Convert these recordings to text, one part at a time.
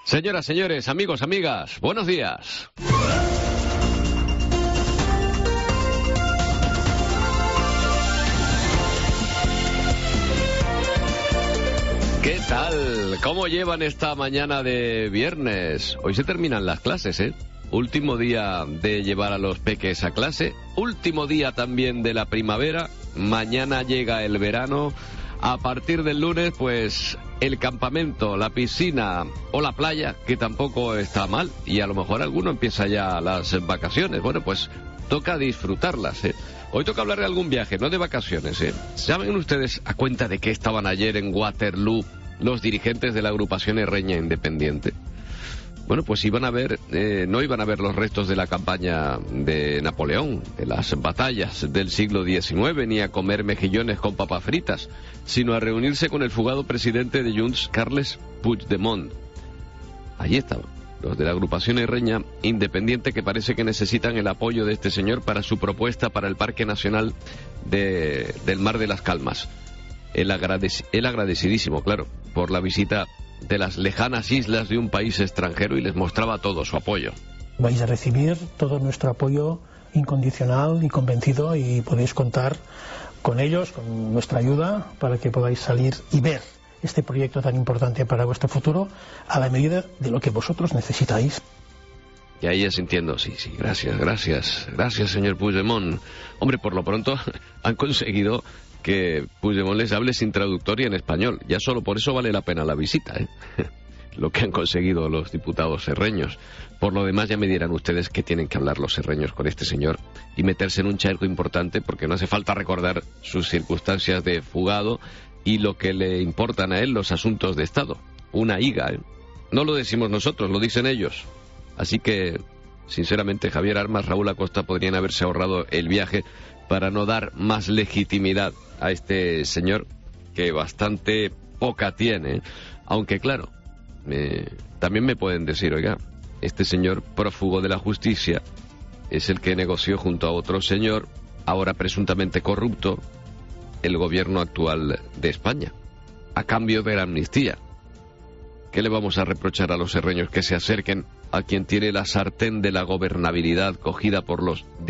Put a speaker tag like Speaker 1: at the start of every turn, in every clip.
Speaker 1: Señoras, señores, amigos, amigas, buenos días. ¿Qué tal? ¿Cómo llevan esta mañana de viernes? Hoy se terminan las clases, ¿eh? Último día de llevar a los peques a clase, último día también de la primavera, mañana llega el verano. A partir del lunes, pues, el campamento, la piscina o la playa, que tampoco está mal, y a lo mejor alguno empieza ya las vacaciones. Bueno, pues toca disfrutarlas, ¿eh? Hoy toca hablar de algún viaje, no de vacaciones, ¿eh? ¿Saben ustedes a cuenta de qué estaban ayer en Waterloo los dirigentes de la agrupación herreña independiente? Bueno, pues no iban a ver los restos de la campaña de Napoleón, de las batallas del siglo XIX, ni a comer mejillones con papas fritas, sino a reunirse con el fugado presidente de Junts, Carles Puigdemont. Allí estaban los de la agrupación herreña independiente, que parece que necesitan el apoyo de este señor para su propuesta para el Parque Nacional del Mar de las Calmas. Él agradecidísimo, claro, por la visita de las lejanas islas de un país extranjero, y les mostraba todo su apoyo.
Speaker 2: Vais a recibir todo nuestro apoyo incondicional y convencido, y podéis contar con ellos, con nuestra ayuda, para que podáis salir y ver este proyecto tan importante para vuestro futuro a la medida de lo que vosotros necesitáis.
Speaker 1: Y ahí asintiendo, sí, gracias, señor Puigdemont. Hombre, por lo pronto han conseguido que Puigdemont les hable sin traductor y en español. Ya solo por eso vale la pena la visita, ¿eh? Lo que han conseguido los diputados herreños. Por lo demás, ya me dirán ustedes qué tienen que hablar los herreños con este señor y meterse en un charco importante, porque no hace falta recordar sus circunstancias de fugado y lo que le importan a él los asuntos de Estado. Una higa, ¿eh? No lo decimos nosotros, lo dicen ellos. Así que, sinceramente, Javier Armas, Raúl Acosta podrían haberse ahorrado el viaje para no dar más legitimidad a este señor, que bastante poca tiene. Aunque claro, también me pueden decir, oiga, este señor prófugo de la justicia es el que negoció junto a otro señor, ahora presuntamente corrupto, el gobierno actual de España, a cambio de la amnistía. ¿Qué le vamos a reprochar a los herreños que se acerquen a quien tiene la sartén de la gobernabilidad cogida por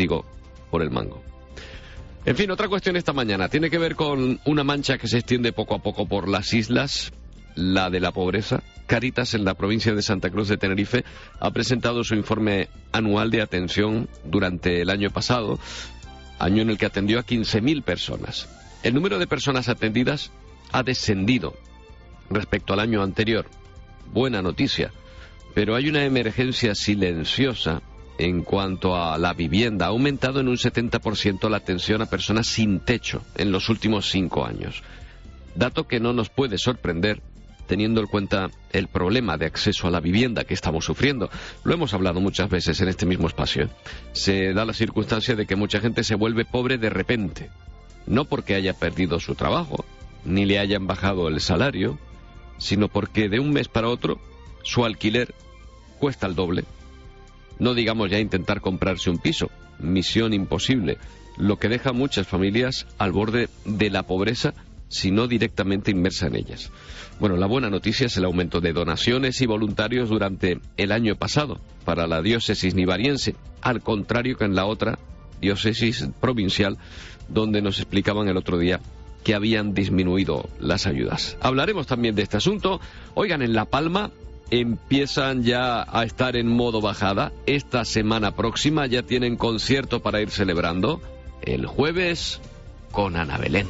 Speaker 1: el mango? En fin, otra cuestión esta mañana tiene que ver con una mancha que se extiende poco a poco por las islas, la de la pobreza. Cáritas, en la provincia de Santa Cruz de Tenerife, ha presentado su informe anual de atención durante el año pasado, año en el que atendió a 15.000 personas. El número de personas atendidas ha descendido respecto al año anterior. Buena noticia, pero hay una emergencia silenciosa en cuanto a la vivienda. Ha aumentado en un 70% la atención a personas sin techo en los últimos 5 años. Dato que no nos puede sorprender, teniendo en cuenta el problema de acceso a la vivienda que estamos sufriendo. Lo hemos hablado muchas veces en este mismo espacio. Se da la circunstancia de que mucha gente se vuelve pobre de repente. No porque haya perdido su trabajo, ni le hayan bajado el salario, sino porque de un mes para otro su alquiler cuesta el doble. No digamos ya intentar comprarse un piso, misión imposible, lo que deja a muchas familias al borde de la pobreza, si no directamente inmersa en ellas. Bueno, la buena noticia es el aumento de donaciones y voluntarios durante el año pasado para la diócesis nivariense, al contrario que en la otra diócesis provincial, donde nos explicaban el otro día que habían disminuido las ayudas. Hablaremos también de este asunto. Oigan, en La Palma empiezan ya a estar en modo bajada. Esta semana próxima ya tienen concierto para ir celebrando. El jueves con Ana Belén.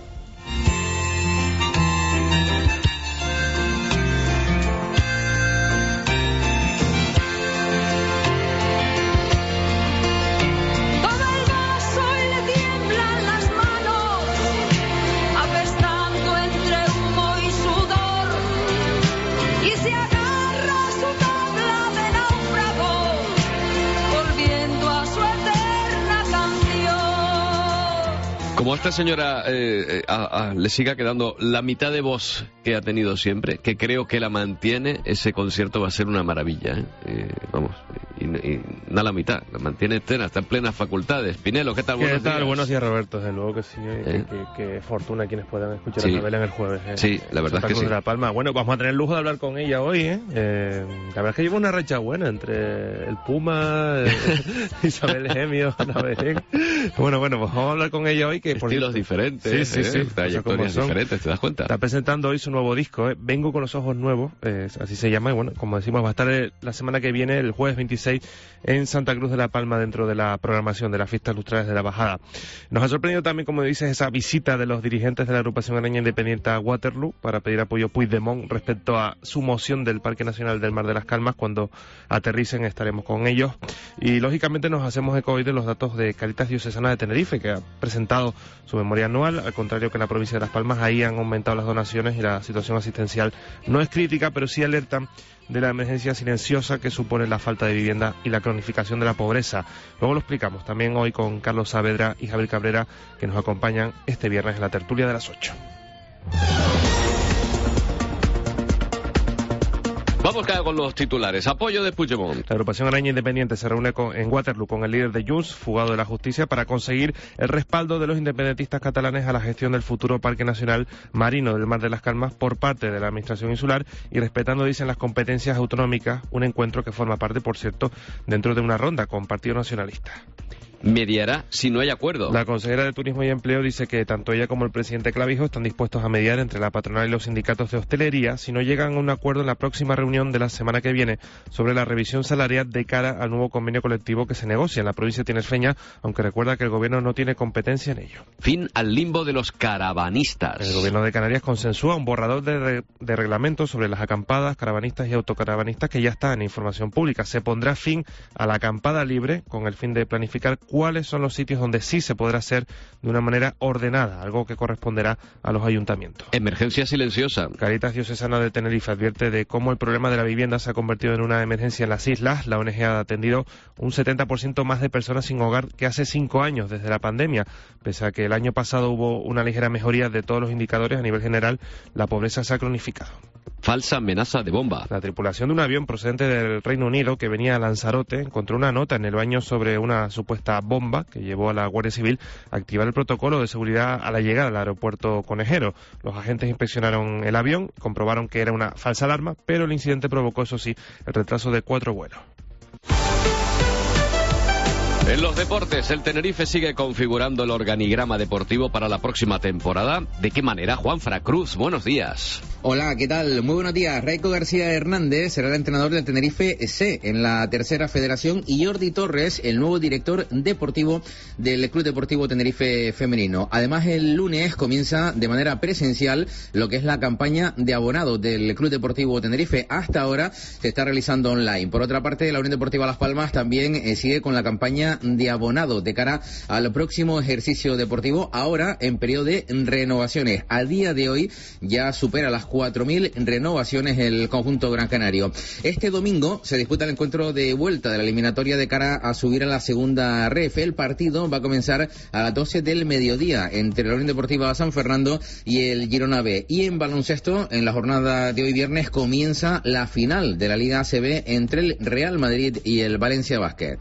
Speaker 1: Como a esta señora le siga quedando la mitad de voz que ha tenido siempre, que creo que la mantiene, ese concierto va a ser una maravilla, ¿eh? Vamos, y no a la mitad, la mantiene entera, está en plenas facultades. Pinelo, ¿qué tal?
Speaker 3: ¿Qué tal? Buenos días, Roberto. Desde luego que sí, que fortuna quienes puedan escuchar a Isabel en el jueves.
Speaker 1: Sí, la verdad es que sí.
Speaker 3: De La Palma. Bueno, vamos a tener el lujo de hablar con ella hoy, La verdad es que lleva una racha buena entre el Puma, Isabel Gemio, Ana Belén. Bueno, pues vamos a hablar con ella hoy. Que por
Speaker 1: estilos diferentes,
Speaker 3: sí.
Speaker 1: Trayectorias diferentes, ¿te das cuenta?
Speaker 3: Está presentando hoy su nuevo disco, Vengo con los ojos nuevos, así se llama, y bueno, como decimos, va a estar la semana que viene, el jueves 26, en Santa Cruz de La Palma, dentro de la programación de las fiestas lustrales de la Bajada. Nos ha sorprendido también, como dices, esa visita de los dirigentes de la agrupación araña independiente a Waterloo para pedir apoyo a Puigdemont respecto a su moción del Parque Nacional del Mar de las Calmas. Cuando aterricen estaremos con ellos, y lógicamente nos hacemos eco hoy de los datos de Cáritas Diocesana de Tenerife, que ha presentado su memoria anual. Al contrario que en la provincia de Las Palmas, ahí han aumentado las donaciones y la situación asistencial no es crítica, pero sí alertan de la emergencia silenciosa que supone la falta de vivienda y la cronificación de la pobreza. Luego lo explicamos también hoy con Carlos Saavedra y Javier Cabrera, que nos acompañan este viernes en la tertulia de las 8.
Speaker 1: Vamos con los titulares. Apoyo de Puigdemont.
Speaker 3: La agrupación araña independiente se reúne en Waterloo con el líder de Junts, fugado de la justicia, para conseguir el respaldo de los independentistas catalanes a la gestión del futuro Parque Nacional Marino del Mar de las Calmas por parte de la Administración Insular, y respetando, dicen, las competencias autonómicas. Un encuentro que forma parte, por cierto, dentro de una ronda con Partido Nacionalista.
Speaker 1: Mediará si no hay acuerdo.
Speaker 3: La consejera de Turismo y Empleo dice que tanto ella como el presidente Clavijo están dispuestos a mediar entre la patronal y los sindicatos de hostelería si no llegan a un acuerdo en la próxima reunión de la semana que viene sobre la revisión salarial de cara al nuevo convenio colectivo que se negocia en la provincia tinerfeña, aunque recuerda que el gobierno no tiene competencia en ello.
Speaker 1: Fin al limbo de los caravanistas.
Speaker 3: El gobierno de Canarias consensúa un borrador de reglamento sobre las acampadas, caravanistas y autocaravanistas que ya está en información pública. Se pondrá fin a la acampada libre con el fin de planificar cuáles son los sitios donde sí se podrá hacer de una manera ordenada, algo que corresponderá a los ayuntamientos.
Speaker 1: Emergencia silenciosa.
Speaker 3: Cáritas Diocesana de Tenerife advierte de cómo el problema de la vivienda se ha convertido en una emergencia en las islas. La ONG ha atendido un 70% más de personas sin hogar que hace 5 años desde la pandemia. Pese a que el año pasado hubo una ligera mejoría de todos los indicadores, a nivel general la pobreza se ha cronificado.
Speaker 1: Falsa amenaza de bomba.
Speaker 3: La tripulación de un avión procedente del Reino Unido que venía a Lanzarote encontró una nota en el baño sobre una supuesta bomba que llevó a la Guardia Civil a activar el protocolo de seguridad a la llegada al aeropuerto Conejero. Los agentes inspeccionaron el avión, comprobaron que era una falsa alarma, pero el incidente provocó, eso sí, el retraso de 4 vuelos.
Speaker 1: En los deportes, el Tenerife sigue configurando el organigrama deportivo para la próxima temporada. ¿De qué manera? Juanfra Cruz, buenos días.
Speaker 4: Hola, ¿qué tal? Muy buenos días. Raico García Hernández será el entrenador del Tenerife C en la tercera federación, y Jordi Torres, el nuevo director deportivo del Club Deportivo Tenerife Femenino. Además, el lunes comienza de manera presencial lo que es la campaña de abonados del Club Deportivo Tenerife. Hasta ahora se está realizando online. Por otra parte, la Unión Deportiva Las Palmas también sigue con la campaña de abonados de cara al próximo ejercicio deportivo, ahora en periodo de renovaciones. A día de hoy ya supera las 4.000 renovaciones el conjunto gran canario. Este domingo se disputa el encuentro de vuelta de la eliminatoria de cara a subir a la segunda ref. El partido va a comenzar a las 12 del mediodía entre la Unión Deportiva San Fernando y el Girona B. Y en baloncesto, en la jornada de hoy viernes, comienza la final de la Liga ACB entre el Real Madrid y el Valencia Basket.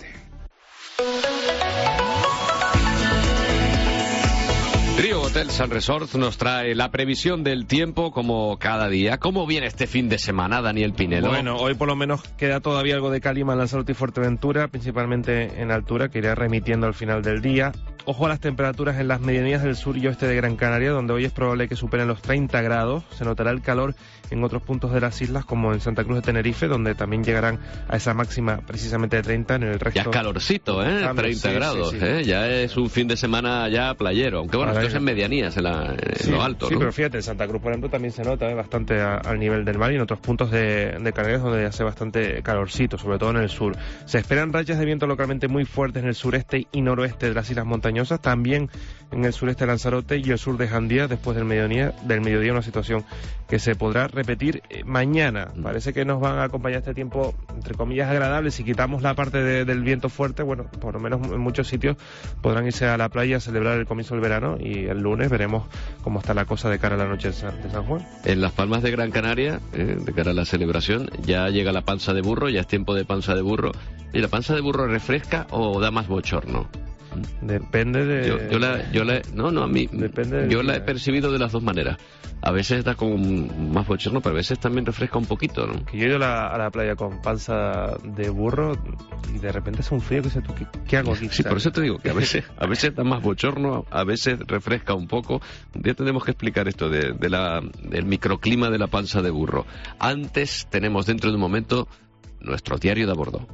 Speaker 1: Río Hotels and Resorts nos trae la previsión del tiempo como cada día. ¿Cómo viene este fin de semana, Daniel Pinelo?
Speaker 3: Bueno, hoy por lo menos queda todavía algo de calima en Lanzarote y Fuerteventura, principalmente en altura, que irá remitiendo al final del día. Ojo a las temperaturas en las medianías del sur y oeste de Gran Canaria, donde hoy es probable que superen los 30 grados. Se notará el calor en otros puntos de las islas, como en Santa Cruz de Tenerife, donde también llegarán a esa máxima precisamente de 30 en el resto.
Speaker 1: Ya es calorcito, 30 grados, sí. Ya es un fin de semana ya playero, aunque bueno, esto es en medianías, en lo alto,
Speaker 3: sí,
Speaker 1: ¿no?
Speaker 3: Pero fíjate, en Santa Cruz, por ejemplo, también se nota al nivel del mar, y en otros puntos de Canarias donde hace bastante calorcito, sobre todo en el sur. Se esperan rachas de viento localmente muy fuertes en el sureste y noroeste de las islas montañosas montañosas, también en el sureste de Lanzarote y el sur de Jandía después del mediodía, una situación que se podrá repetir mañana. Parece que nos van a acompañar este tiempo, entre comillas, agradable. Si quitamos la parte del viento fuerte, bueno, por lo menos en muchos sitios podrán irse a la playa a celebrar el comienzo del verano, y el lunes veremos cómo está la cosa de cara a la noche de San Juan.
Speaker 1: En las Palmas de Gran Canaria, de cara a la celebración, ya llega la panza de burro, ya es tiempo de panza de burro. ¿Y la panza de burro refresca o da más bochorno?
Speaker 3: Depende de...
Speaker 1: Yo la he percibido de las dos maneras. A veces da como más bochorno, pero a veces también refresca un poquito, ¿no?
Speaker 3: Que yo he ido a la playa con panza de burro y de repente hace un frío que dices tú, ¿qué hago aquí?
Speaker 1: Sí, por eso te digo que a veces da más bochorno, a veces refresca un poco. Un día tenemos que explicar esto del microclima de la panza de burro. Antes tenemos dentro de un momento nuestro diario de a bordo.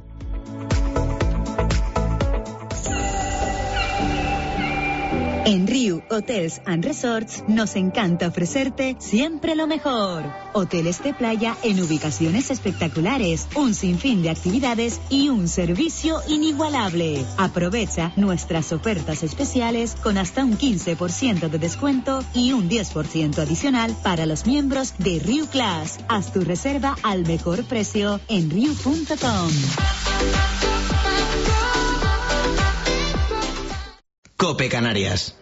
Speaker 5: En Riu Hotels and Resorts nos encanta ofrecerte siempre lo mejor. Hoteles de playa en ubicaciones espectaculares, un sinfín de actividades y un servicio inigualable. Aprovecha nuestras ofertas especiales con hasta un 15% de descuento y un 10% adicional para los miembros de Riu Class. Haz tu reserva al mejor precio en riu.com.
Speaker 6: COPE Canarias.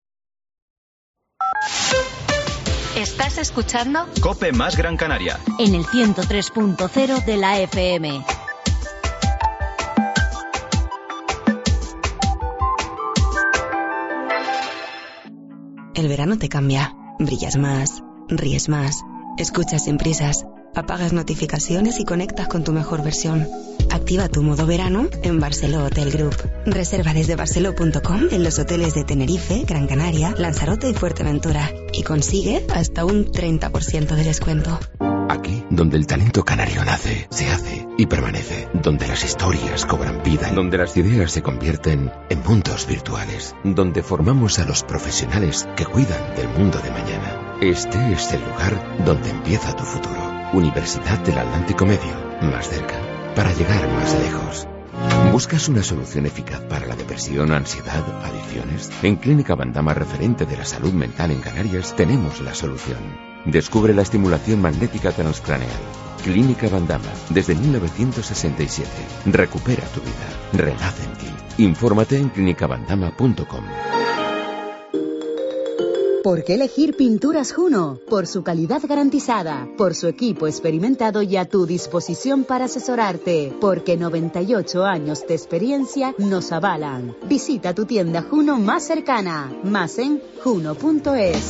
Speaker 7: ¿Estás escuchando?
Speaker 6: COPE más Gran Canaria.
Speaker 7: En el 103.0 de la FM.
Speaker 8: El verano te cambia. Brillas más, ríes más, escuchas sin prisas, apagas notificaciones y conectas con tu mejor versión. Activa tu modo verano en Barceló Hotel Group. Reserva desde barceló.com en los hoteles de Tenerife, Gran Canaria, Lanzarote y Fuerteventura. Y consigue hasta un 30% de descuento.
Speaker 9: Aquí, donde el talento canario nace, se hace y permanece. Donde las historias cobran vida. Donde las ideas se convierten en mundos virtuales. Donde formamos a los profesionales que cuidan del mundo de mañana. Este es el lugar donde empieza tu futuro. Universidad del Atlántico Medio. Más cerca. Para llegar más lejos. ¿Buscas una solución eficaz para la depresión, ansiedad, adicciones? En Clínica Bandama, referente de la salud mental en Canarias, tenemos la solución. Descubre la estimulación magnética transcraneal. Clínica Bandama, desde 1967. Recupera tu vida. Renace en ti. Infórmate en clinicabandama.com.
Speaker 5: ¿Por qué elegir Pinturas Juno? Por su calidad garantizada, por su equipo experimentado y a tu disposición para asesorarte, porque 98 años de experiencia nos avalan. Visita tu tienda Juno más cercana, más en juno.es.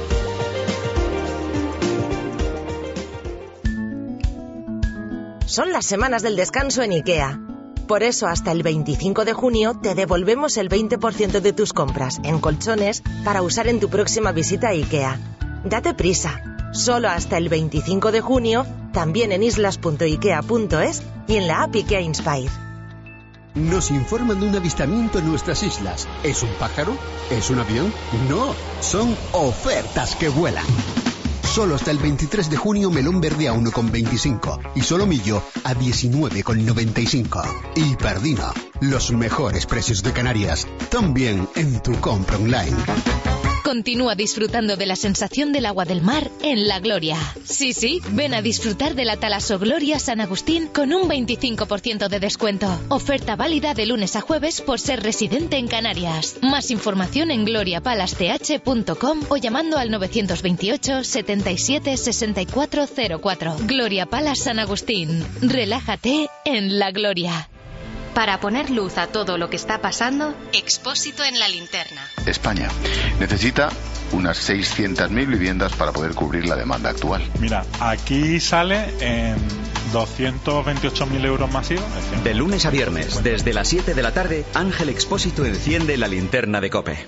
Speaker 10: Son las semanas del descanso en IKEA. Por eso, hasta el 25 de junio te devolvemos el 20% de tus compras en colchones para usar en tu próxima visita a IKEA. Date prisa. Solo hasta el 25 de junio, también en islas.ikea.es y en la app IKEA Inspire.
Speaker 11: Nos informan de un avistamiento en nuestras islas. ¿Es un pájaro? ¿Es un avión? No, son ofertas que vuelan. Solo hasta el 23 de junio melón verde a 1,25 y solomillo a 19,95. Y Pardino, los mejores precios de Canarias, también en tu compra online.
Speaker 12: Continúa disfrutando de la sensación del agua del mar en La Gloria. Sí, ven a disfrutar de la Talaso Gloria San Agustín con un 25% de descuento. Oferta válida de lunes a jueves por ser residente en Canarias. Más información en gloriapalace.com o llamando al 928 77 6404. Gloria Palace San Agustín. Relájate en La Gloria.
Speaker 7: Para poner luz a todo lo que está pasando, Expósito en la linterna.
Speaker 13: España necesita unas 600.000 viviendas para poder cubrir la demanda actual.
Speaker 14: Mira, aquí sale en 228.000 euros masivos.
Speaker 6: De lunes a viernes, desde las 7 de la tarde, Ángel Expósito enciende la linterna de COPE.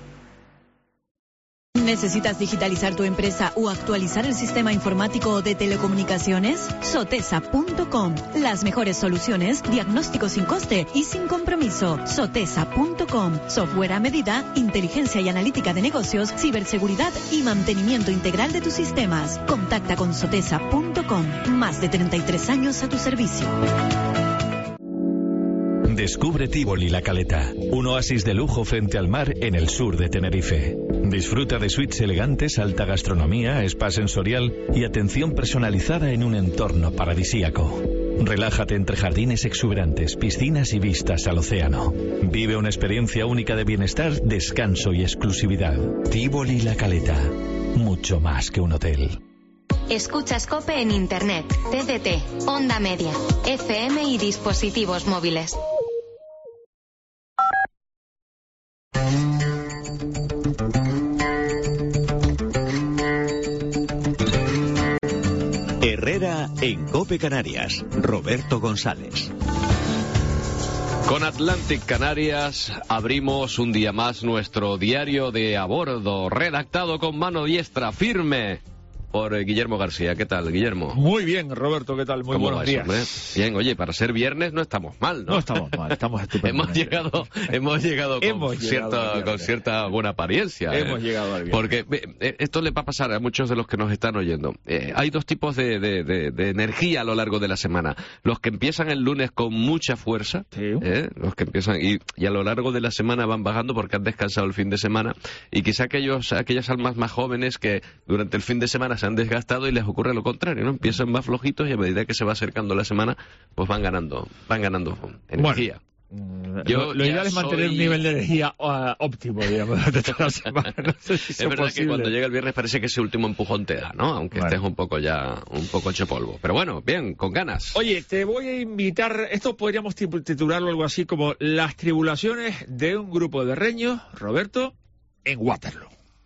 Speaker 5: ¿Necesitas digitalizar tu empresa o actualizar el sistema informático de telecomunicaciones? Sotesa.com. Las mejores soluciones, diagnóstico sin coste y sin compromiso. Sotesa.com. Software a medida, inteligencia y analítica de negocios, ciberseguridad y mantenimiento integral de tus sistemas. Contacta con Sotesa.com. Más de 33 años a tu servicio.
Speaker 15: Descubre Tívoli La Caleta, un oasis de lujo frente al mar en el sur de Tenerife. Disfruta de suites elegantes, alta gastronomía, spa sensorial y atención personalizada en un entorno paradisíaco. Relájate entre jardines exuberantes, piscinas y vistas al océano. Vive una experiencia única de bienestar, descanso y exclusividad. Tívoli La Caleta, mucho más que un hotel.
Speaker 7: Escuchas COPE en Internet, TDT, Onda Media, FM y dispositivos móviles.
Speaker 16: Herrera en COPE Canarias, Roberto González.
Speaker 1: Con Atlantic Canarias abrimos un día más nuestro diario de a bordo, redactado con mano diestra firme por Guillermo García. ¿Qué tal, Guillermo?
Speaker 17: Muy bien, Roberto, ¿qué tal? Muy buenos días.
Speaker 1: Hombre? Bien, oye, para ser viernes no estamos mal, ¿no?
Speaker 17: No estamos mal, estamos estupendos.
Speaker 1: hemos llegado con cierta buena apariencia.
Speaker 17: Hemos llegado al viernes.
Speaker 1: Porque esto le va a pasar a muchos de los que nos están oyendo. Hay dos tipos de energía a lo largo de la semana. Los que empiezan el lunes con mucha fuerza, los que empiezan y a lo largo de la semana van bajando porque han descansado el fin de semana, y quizá aquellas almas más jóvenes que durante el fin de semana se han desgastado y les ocurre lo contrario, ¿no? Empiezan más flojitos y a medida que se va acercando la semana, pues van ganando energía.
Speaker 17: Bueno, lo ideal es mantener un nivel de energía óptimo, digamos, de toda la semana. No sé si
Speaker 1: es verdad
Speaker 17: posible.
Speaker 1: Que cuando llega el viernes parece que ese último empujón te da, ¿no? Aunque estés un poco hecho polvo. Pero bueno, bien, con ganas.
Speaker 17: Oye, te voy a invitar, esto podríamos titularlo algo así como las tribulaciones de un grupo de reños, Roberto, en Waterloo.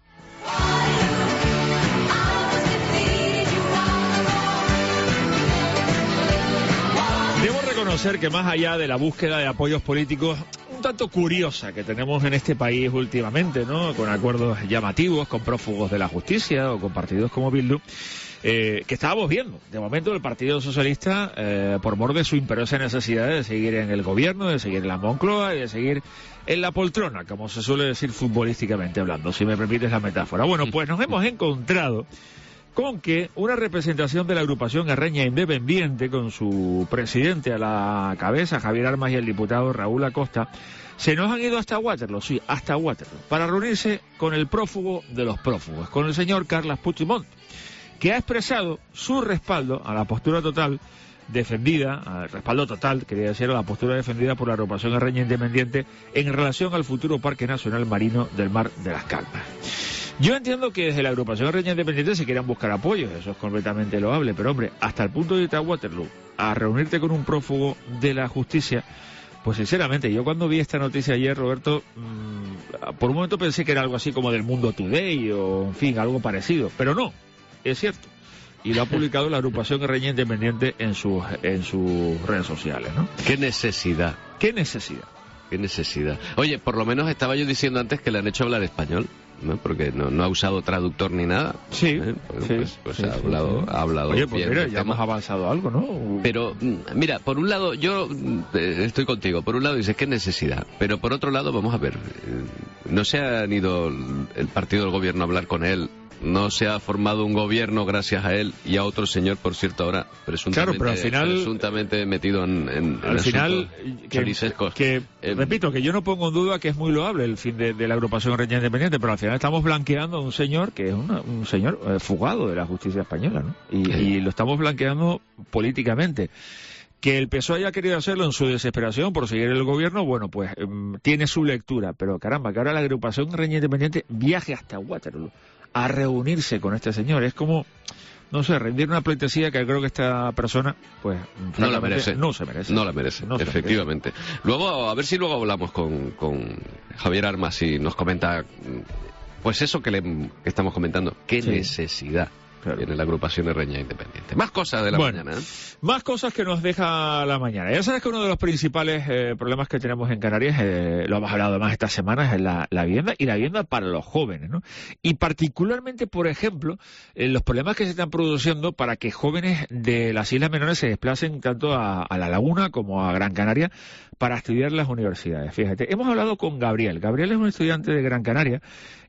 Speaker 17: Debo reconocer que más allá de la búsqueda de apoyos políticos un tanto curiosa que tenemos en este país últimamente, ¿no? Con acuerdos llamativos, con prófugos de la justicia o con partidos como Bildu, que estábamos viendo. De momento el Partido Socialista, por mor de su imperiosa necesidad de seguir en el gobierno, de seguir en la Moncloa y de seguir en la poltrona, como se suele decir futbolísticamente hablando, si me permites la metáfora. Bueno, pues nos hemos encontrado con que una representación de la agrupación Arreña Independiente, con su presidente a la cabeza, Javier Armas, y el diputado Raúl Acosta, se nos han ido hasta Waterloo, para reunirse con el prófugo de los prófugos, con el señor Carles Puigdemont, que ha expresado su respaldo a la postura total defendida, al respaldo total, quería decir, a la postura defendida por la agrupación Arreña Independiente en relación al futuro Parque Nacional Marino del Mar de las Calmas. Yo entiendo que desde la agrupación Arreña Independiente se quieran buscar apoyos, eso es completamente loable, pero hombre, hasta el punto de irte a Waterloo a reunirte con un prófugo de la justicia, pues sinceramente, yo cuando vi esta noticia ayer, Roberto, por un momento pensé que era algo así como del Mundo Today o, en fin, algo parecido, pero no, es cierto. Y lo ha publicado la agrupación Arreña Independiente en sus redes sociales, ¿no?
Speaker 1: ¿Qué necesidad?
Speaker 17: ¿Qué necesidad?
Speaker 1: ¿Qué necesidad? Oye, por lo menos estaba yo diciendo antes que le han hecho hablar español, ¿no? Porque no ha usado traductor ni nada.
Speaker 17: Sí,
Speaker 1: ha hablado.
Speaker 17: Oye, pues
Speaker 1: bien,
Speaker 17: mira, ya hemos avanzado algo, ¿no?
Speaker 1: Pero, mira, por un lado, yo estoy contigo. Por un lado dices, ¿qué necesidad? Pero por otro lado, vamos a ver, no se han ido el partido del gobierno a hablar con él. No se ha formado un gobierno gracias a él y a otro señor, por cierto, ahora presuntamente metido en
Speaker 17: al final
Speaker 1: chorisescos.
Speaker 17: Repito, que yo no pongo en duda que es muy loable el fin de la agrupación Arreña Independiente, pero al final estamos blanqueando a un señor que es un señor fugado de la justicia española, ¿no? Y lo estamos blanqueando políticamente. Que el PSOE haya querido hacerlo en su desesperación por seguir el gobierno, bueno, pues tiene su lectura, pero caramba, que ahora la agrupación Arreña Independiente viaje hasta Waterloo a reunirse con este señor. Es como, no sé, rendir una pleitesía que creo que esta persona, pues,
Speaker 1: no la merece.
Speaker 17: No se merece.
Speaker 1: No la merece, efectivamente. Luego, a ver si luego hablamos con Javier Armas y nos comenta, pues eso que estamos comentando, qué necesidad tiene la agrupación Arreña Independiente. Más cosas de la mañana, ¿eh?
Speaker 17: Más cosas que nos deja la mañana. Ya sabes que uno de los principales problemas que tenemos en Canarias, lo hemos hablado más estas semanas, es la vivienda, y la vivienda para los jóvenes, ¿no? Y particularmente, por ejemplo, los problemas que se están produciendo para que jóvenes de las Islas Menores se desplacen tanto a La Laguna como a Gran Canaria para estudiar en las universidades. Fíjate, hemos hablado con Gabriel. Gabriel es un estudiante de Gran Canaria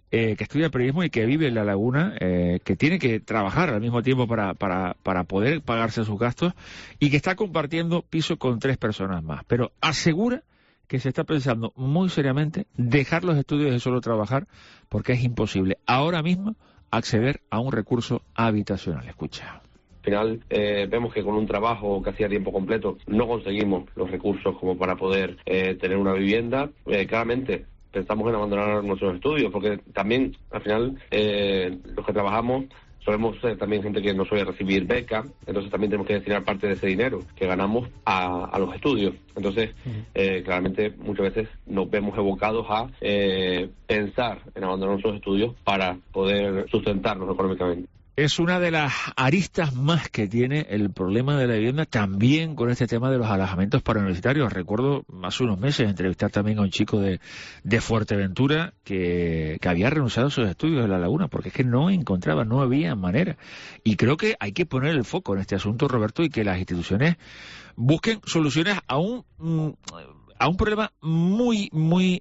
Speaker 17: que estudia periodismo y que vive en La Laguna, que tiene que trabajar al mismo tiempo para poder pagarse sus gastos y que está compartiendo piso con 3 personas más. Pero asegura que se está pensando muy seriamente dejar los estudios y solo trabajar, porque es imposible ahora mismo acceder a un recurso habitacional. Escucha.
Speaker 18: Al final vemos que con un trabajo que hacía tiempo completo no conseguimos los recursos como para poder tener una vivienda. Claramente pensamos en abandonar nuestros estudios, porque también al final los que trabajamos solemos ser también gente que no suele recibir beca, entonces también tenemos que destinar parte de ese dinero que ganamos a los estudios. Entonces, claramente muchas veces nos vemos evocados a pensar en abandonar nuestros estudios para poder sustentarnos económicamente.
Speaker 17: Es una de las aristas más que tiene el problema de la vivienda, también con este tema de los alojamientos para universitarios. Recuerdo hace unos meses entrevistar también a un chico de Fuerteventura que había renunciado a sus estudios en La Laguna, porque es que no encontraba, no había manera. Y creo que hay que poner el foco en este asunto, Roberto, y que las instituciones busquen soluciones a un problema muy,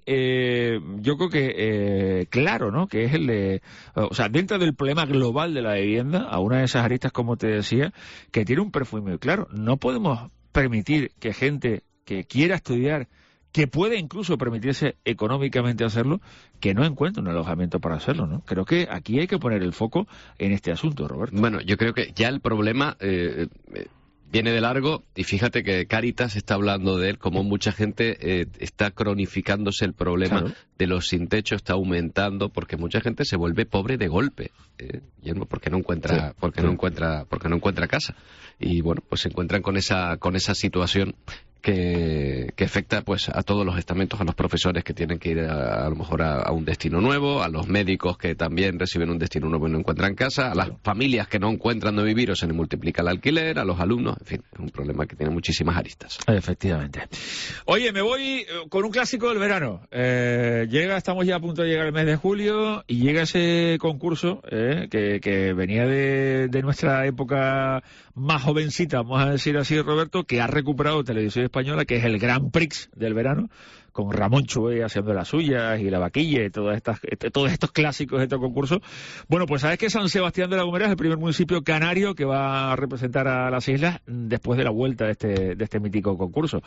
Speaker 17: yo creo que claro, ¿no? Que es el de, o sea, dentro del problema global de la vivienda, a una de esas aristas, como te decía, que tiene un perfil muy claro. No podemos permitir que gente que quiera estudiar, que puede incluso permitirse económicamente hacerlo, que no encuentre un alojamiento para hacerlo, ¿no? Creo que aquí hay que poner el foco en este asunto, Roberto.
Speaker 1: Bueno, yo creo que ya el problema viene de largo, y fíjate que Cáritas está hablando de él, como mucha gente está cronificándose el problema, claro, de los sin techo, está aumentando, porque mucha gente se vuelve pobre de golpe, porque no encuentra, sí, porque no encuentra casa, y bueno, pues se encuentran con esa situación que afecta pues a todos los estamentos, a los profesores que tienen que ir a lo mejor a un destino nuevo, a los médicos que también reciben un destino nuevo y no encuentran casa, a las familias que no encuentran donde vivir o se les multiplica el alquiler, a los alumnos, en fin, es un problema que tiene muchísimas aristas.
Speaker 17: Efectivamente. Oye, me voy con un clásico del verano. Estamos ya a punto de llegar el mes de julio y llega ese concurso que venía de nuestra época más jovencita, vamos a decir así, Roberto, que ha recuperado Televisión Española, que es el Grand Prix del verano, con Ramón Chubé haciendo las suyas y La Vaquilla y todos estos clásicos de estos concursos. Bueno, pues sabes que San Sebastián de la Gomera es el primer municipio canario que va a representar a las islas después de la vuelta de este mítico concurso.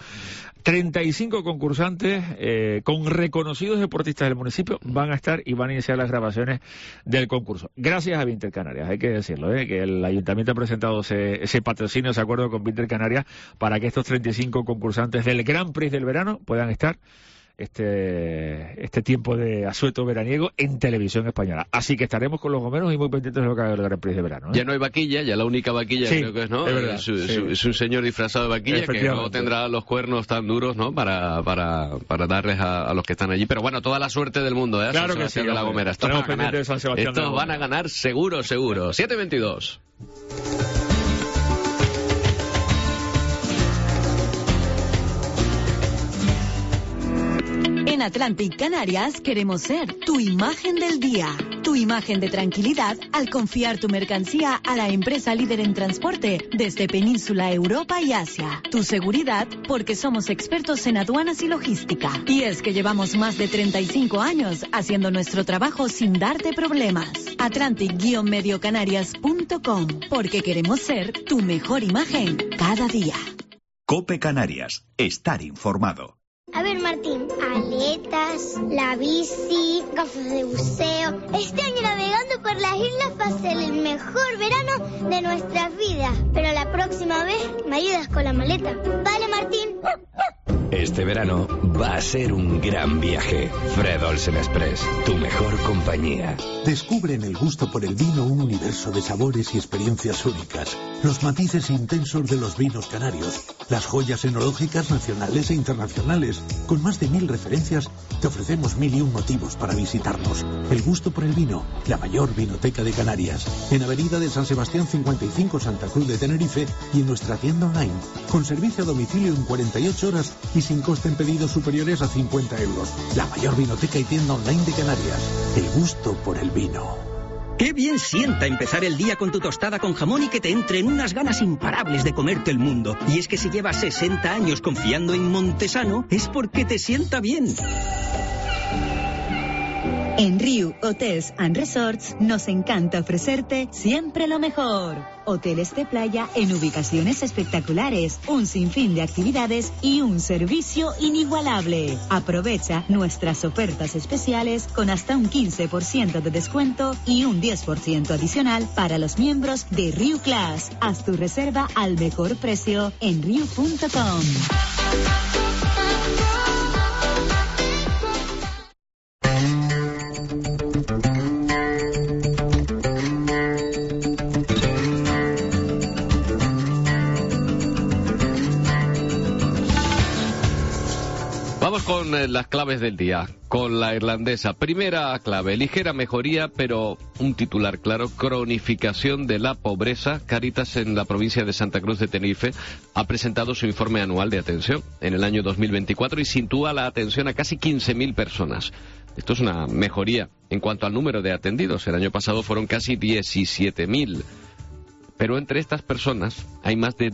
Speaker 17: 35 concursantes con reconocidos deportistas del municipio van a estar y van a iniciar las grabaciones del concurso. Gracias a Vinter Canarias, hay que decirlo, que el ayuntamiento ha presentado ese patrocinio, ese acuerdo con Vinter Canarias, para que estos 35 concursantes del Grand Prix del verano puedan estar este tiempo de asueto veraniego en Televisión Española. Así que estaremos con los gomeros y muy pendientes de lo que haga el Gran Prix de verano.
Speaker 1: Ya no hay vaquilla, ya la única vaquilla, sí, creo que es, ¿no?
Speaker 17: Es verdad,
Speaker 1: es un señor disfrazado de vaquilla que no tendrá los cuernos tan duros, ¿no? Para darles a los que están allí. Pero bueno, toda la suerte del mundo,
Speaker 17: Claro
Speaker 1: San Sebastián de la Gomera. Estos van a ganar seguro. 7-22.
Speaker 5: En Atlantic Canarias queremos ser tu imagen del día, tu imagen de tranquilidad al confiar tu mercancía a la empresa líder en transporte desde Península, Europa y Asia. Tu seguridad porque somos expertos en aduanas y logística. Y es que llevamos más de 35 años haciendo nuestro trabajo sin darte problemas. Atlantic-mediocanarias.com, porque queremos ser tu mejor imagen cada día.
Speaker 16: COPE Canarias, estar informado.
Speaker 19: A ver, Martín, aletas, la bici, gafas de buceo. Este año navegando por las islas va a ser el mejor verano de nuestras vidas. Pero la próxima vez me ayudas con la maleta. ¿Vale, Martín?
Speaker 9: Este verano va a ser un gran viaje. Fred Olsen Express, tu mejor compañía.
Speaker 11: Descubre en el gusto por el vino un universo de sabores y experiencias únicas. Los matices intensos de los vinos canarios. Las joyas enológicas nacionales e internacionales. Con más de 1000 referencias, te ofrecemos 1001 motivos para visitarnos. El gusto por el vino, la mayor vinoteca de Canarias. En Avenida de San Sebastián 55, Santa Cruz de Tenerife, y en nuestra tienda online. Con servicio a domicilio en 48 horas y sin coste en pedidos superiores a 50 euros. La mayor vinoteca y tienda online de Canarias. El gusto por el vino.
Speaker 20: ¡Qué bien sienta empezar el día con tu tostada con jamón y que te entren unas ganas imparables de comerte el mundo! Y es que si llevas 60 años confiando en Montesano, es porque te sienta bien.
Speaker 5: En Riu Hotels and Resorts nos encanta ofrecerte siempre lo mejor. Hoteles de playa en ubicaciones espectaculares, un sinfín de actividades y un servicio inigualable. Aprovecha nuestras ofertas especiales con hasta un 15% de descuento y un 10% adicional para los miembros de Riu Class. Haz tu reserva al mejor precio en riu.com.
Speaker 1: Vamos con las claves del día, con la irlandesa. Primera clave, ligera mejoría, pero un titular claro, cronificación de la pobreza. Cáritas en la provincia de Santa Cruz de Tenerife ha presentado su informe anual de atención en el año 2024 y sitúa la atención a casi 15.000 personas. Esto es una mejoría en cuanto al número de atendidos. El año pasado fueron casi 17.000. Pero entre estas personas hay más de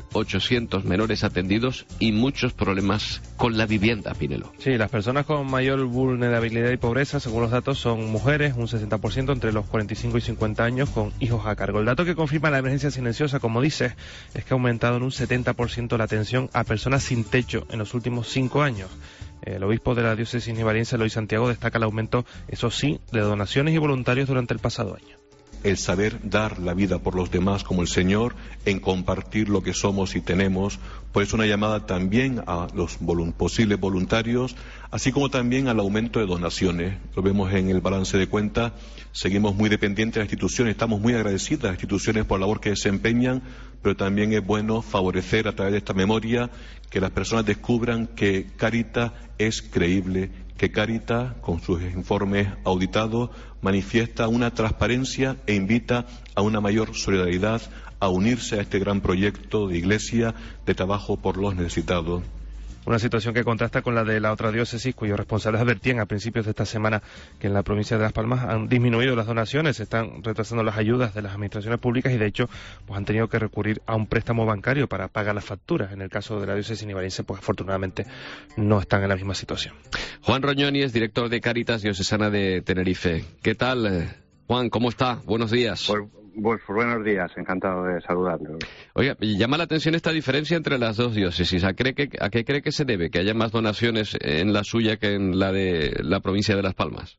Speaker 1: 2.800 menores atendidos y muchos problemas con la vivienda, Pinelo.
Speaker 3: Sí, las personas con mayor vulnerabilidad y pobreza, según los datos, son mujeres, un 60% entre los 45 y 50 años con hijos a cargo. El dato que confirma la emergencia silenciosa, como dices, es que ha aumentado en un 70% la atención a personas sin techo en los últimos 5 años. El obispo de la diócesis nivariense, Eloy Santiago, destaca el aumento, eso sí, de donaciones y voluntarios durante el pasado año.
Speaker 21: El saber dar la vida por los demás como el Señor, en compartir lo que somos y tenemos, pues una llamada también a los posibles voluntarios, así como también al aumento de donaciones. Lo vemos en el balance de cuentas, seguimos muy dependientes de las instituciones, estamos muy agradecidos a las instituciones por la labor que desempeñan, pero también es bueno favorecer a través de esta memoria que las personas descubran que Cáritas es creíble, que Cáritas, con sus informes auditados, manifiesta una transparencia e invita a una mayor solidaridad, a unirse a este gran proyecto de Iglesia de trabajo por los necesitados.
Speaker 3: Una situación que contrasta con la de la otra diócesis, cuyos responsables advertían a principios de esta semana que en la provincia de Las Palmas han disminuido las donaciones, se están retrasando las ayudas de las administraciones públicas y de hecho pues han tenido que recurrir a un préstamo bancario para pagar las facturas. En el caso de la diócesis nivariense, pues afortunadamente no están en la misma situación.
Speaker 1: Juan Roñoni es director de Cáritas Diocesana de Tenerife. ¿Qué tal, Juan? ¿Cómo está? Buenos días.
Speaker 22: Pues buenos días, encantado de saludarlo.
Speaker 1: Oiga, llama la atención esta diferencia entre las dos diócesis. ¿A qué cree que se debe que haya más donaciones en la suya que en la de la provincia de Las Palmas?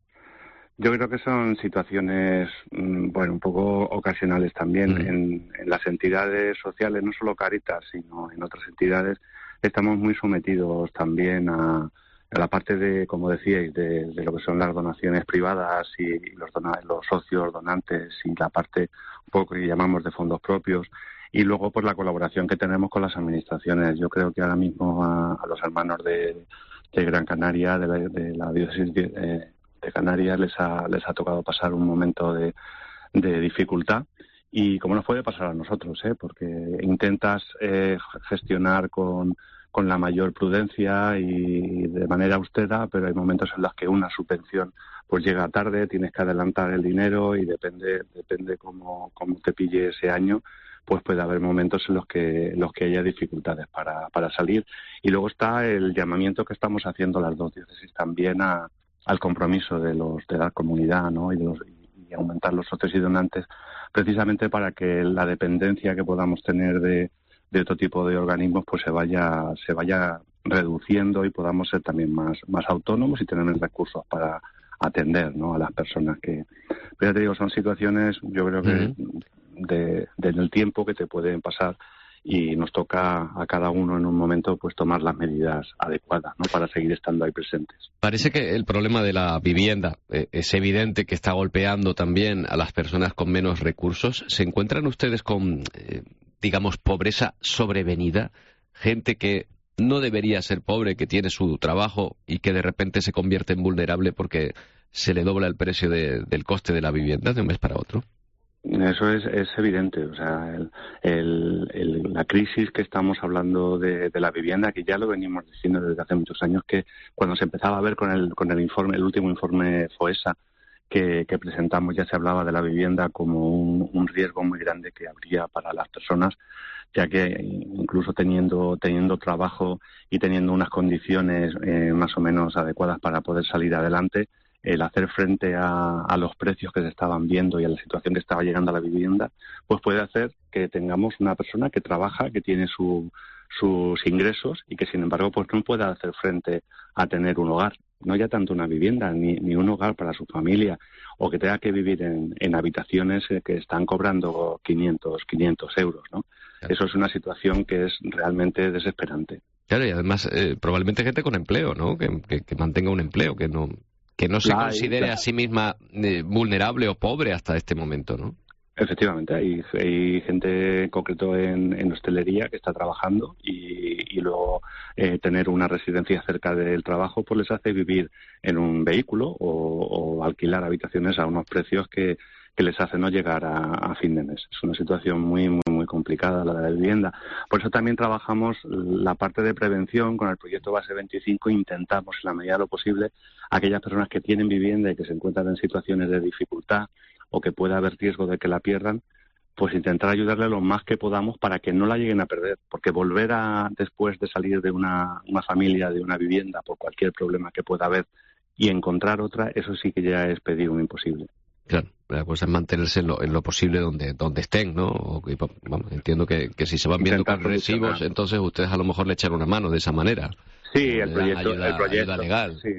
Speaker 22: Yo creo que son situaciones, un poco ocasionales también. En las entidades sociales, no solo Cáritas, sino en otras entidades, estamos muy sometidos también a la parte de, como decíais, de lo que son las donaciones privadas y los socios donantes y la parte un poco que llamamos de fondos propios y luego pues la colaboración que tenemos con las administraciones. Yo creo que ahora mismo a los hermanos de Gran Canaria, de la diócesis de Canarias, les ha tocado pasar un momento de dificultad y como nos puede pasar a nosotros, porque intentas gestionar con la mayor prudencia y de manera austera, pero hay momentos en los que una subvención pues llega tarde, tienes que adelantar el dinero y depende cómo te pille ese año, pues puede haber momentos en los que haya dificultades para salir. Y luego está el llamamiento que estamos haciendo las dos diócesis también al compromiso de la comunidad, ¿no? y aumentar los socios y donantes, precisamente para que la dependencia que podamos tener de otro tipo de organismos pues se vaya reduciendo y podamos ser también más autónomos y tener recursos para atender, ¿no? a las personas que... Pero ya te digo, son situaciones, yo creo que del tiempo que te pueden pasar y nos toca a cada uno en un momento pues tomar las medidas adecuadas, ¿no? para seguir estando ahí presentes.
Speaker 1: Parece que el problema de la vivienda es evidente que está golpeando también a las personas con menos recursos. ¿Se encuentran ustedes con digamos, pobreza sobrevenida, gente que no debería ser pobre, que tiene su trabajo y que de repente se convierte en vulnerable porque se le dobla el precio del coste de la vivienda de un mes para otro?
Speaker 22: Eso es evidente, o sea, la crisis que estamos hablando de la vivienda, que ya lo venimos diciendo desde hace muchos años, que cuando se empezaba a ver con el último informe FOESA que presentamos, ya se hablaba de la vivienda como un riesgo muy grande que habría para las personas, ya que incluso teniendo trabajo y teniendo unas condiciones más o menos adecuadas para poder salir adelante, el hacer frente a los precios que se estaban viendo y a la situación que estaba llegando a la vivienda, pues puede hacer que tengamos una persona que trabaja, que tiene sus ingresos y que sin embargo pues no pueda hacer frente a tener un hogar, no ya tanto una vivienda ni un hogar para su familia, o que tenga que vivir en habitaciones que están cobrando 500 euros, ¿no? Claro. Eso es una situación que es realmente desesperante.
Speaker 1: Claro, y además probablemente gente con empleo, ¿no? Que mantenga un empleo, que no se considere a sí misma vulnerable o pobre hasta este momento, ¿no?
Speaker 22: Efectivamente, hay gente en concreto en hostelería que está trabajando y luego tener una residencia cerca del trabajo pues les hace vivir en un vehículo o alquilar habitaciones a unos precios que les hace no llegar a fin de mes. Es una situación muy, muy, muy complicada la de la vivienda. Por eso también trabajamos la parte de prevención con el proyecto Base 25. Intentamos, en la medida de lo posible, aquellas personas que tienen vivienda y que se encuentran en situaciones de dificultad o que pueda haber riesgo de que la pierdan, pues intentar ayudarle lo más que podamos para que no la lleguen a perder, porque volver después de salir de una familia, de una vivienda, por cualquier problema que pueda haber, y encontrar otra, eso sí que ya es pedir un imposible.
Speaker 1: Claro, la cosa es mantenerse en lo posible donde estén, ¿no? Vamos, entiendo que si se van viendo progresivos, entonces ustedes a lo mejor le echan una mano de esa manera.
Speaker 22: Sí, el proyecto
Speaker 1: ayuda legal.
Speaker 22: Sí.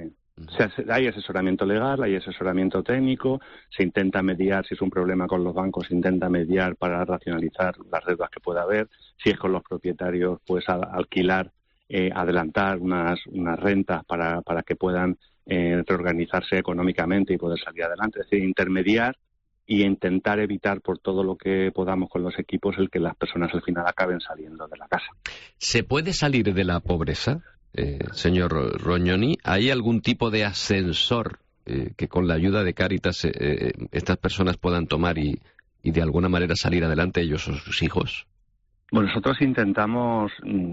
Speaker 22: Hay asesoramiento legal, hay asesoramiento técnico, se intenta mediar, si es un problema con los bancos, se intenta mediar para racionalizar las deudas que pueda haber, si es con los propietarios, pues alquilar, adelantar unas rentas para que puedan reorganizarse económicamente y poder salir adelante, es decir, intermediar y intentar evitar por todo lo que podamos con los equipos el que las personas al final acaben saliendo de la casa.
Speaker 1: ¿Se puede salir de la pobreza? Señor Rognoni, ¿hay algún tipo de ascensor que con la ayuda de Cáritas estas personas puedan tomar y de alguna manera salir adelante ellos o sus hijos?
Speaker 22: Bueno, nosotros intentamos,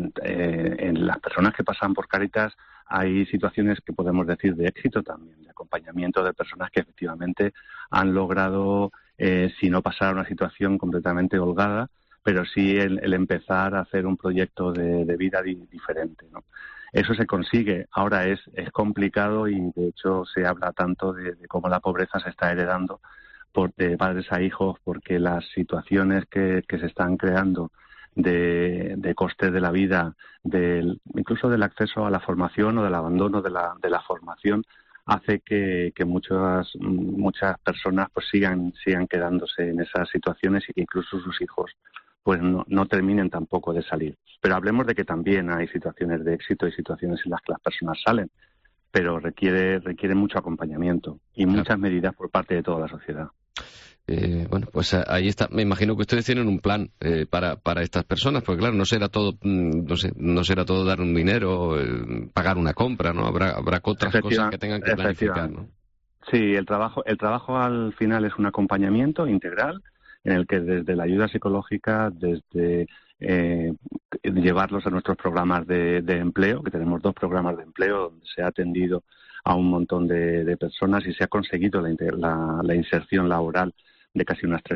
Speaker 22: en las personas que pasan por Cáritas, hay situaciones que podemos decir de éxito también, de acompañamiento de personas que efectivamente han logrado, si no pasar a una situación completamente holgada, pero sí el empezar a hacer un proyecto de vida diferente, ¿no? Eso se consigue. Ahora es complicado y de hecho se habla tanto de cómo la pobreza se está heredando de padres a hijos, porque las situaciones que se están creando de costes de la vida, incluso del acceso a la formación o del abandono de la formación, hace que muchas personas pues sigan quedándose en esas situaciones y que incluso sus hijos pues no terminen tampoco de salir. Pero hablemos de que también hay situaciones de éxito y situaciones en las que las personas salen, pero requiere mucho acompañamiento y muchas medidas por parte de toda la sociedad.
Speaker 1: Bueno, pues ahí está. Me imagino que ustedes tienen un plan para estas personas, porque claro, no será todo, no será todo dar un dinero, pagar una compra, ¿no? Habrá otras cosas que tengan que planificar, ¿no?
Speaker 22: Sí, el trabajo al final es un acompañamiento integral en el que desde la ayuda psicológica, desde llevarlos a nuestros programas de empleo, que tenemos 2 programas de empleo donde se ha atendido a un montón de personas y se ha conseguido la inserción laboral de casi unas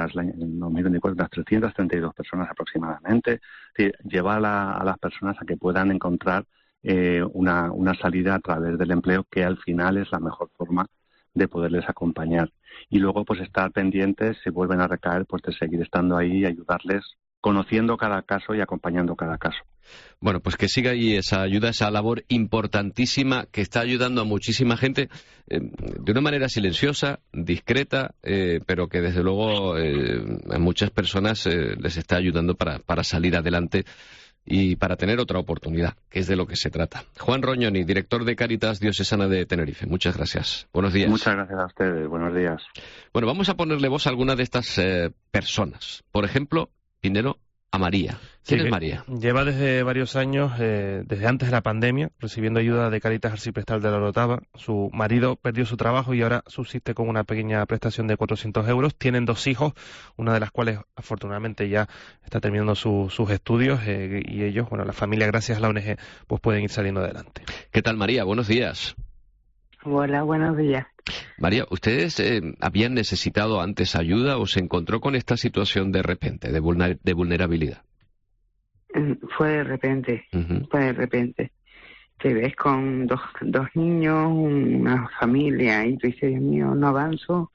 Speaker 22: 332 personas aproximadamente. Es decir, llevar a las personas a que puedan encontrar una salida a través del empleo, que al final es la mejor forma de poderles acompañar. Y luego pues estar pendientes, si vuelven a recaer, pues de seguir estando ahí y ayudarles, conociendo cada caso y acompañando cada caso.
Speaker 1: Bueno, pues que siga ahí esa ayuda, esa labor importantísima que está ayudando a muchísima gente de una manera silenciosa, discreta, pero que desde luego a muchas personas les está ayudando para salir adelante y para tener otra oportunidad, que es de lo que se trata. Juan Rognoni, director de Cáritas Diocesana de Tenerife. Muchas gracias. Buenos días.
Speaker 22: Muchas gracias a ustedes. Buenos días.
Speaker 1: Bueno, vamos a ponerle voz a alguna de estas personas. Por ejemplo, Pinero, a María. ¿Quién es María?
Speaker 3: Lleva desde varios años, desde antes de la pandemia, recibiendo ayuda de Cáritas Arciprestal de la Orotava. Su marido perdió su trabajo y ahora subsiste con una pequeña prestación de 400 euros. Tienen 2 hijos, una de las cuales afortunadamente ya está terminando sus estudios y ellos, bueno, la familia, gracias a la ONG, pues pueden ir saliendo adelante.
Speaker 1: ¿Qué tal, María? Buenos días.
Speaker 2: Hola, buenos días.
Speaker 1: María, ¿ustedes habían necesitado antes ayuda o se encontró con esta situación de repente, de vulnerabilidad?
Speaker 2: Fue de repente, te ves con dos niños, una familia, y tú dices, Dios mío, no avanzo,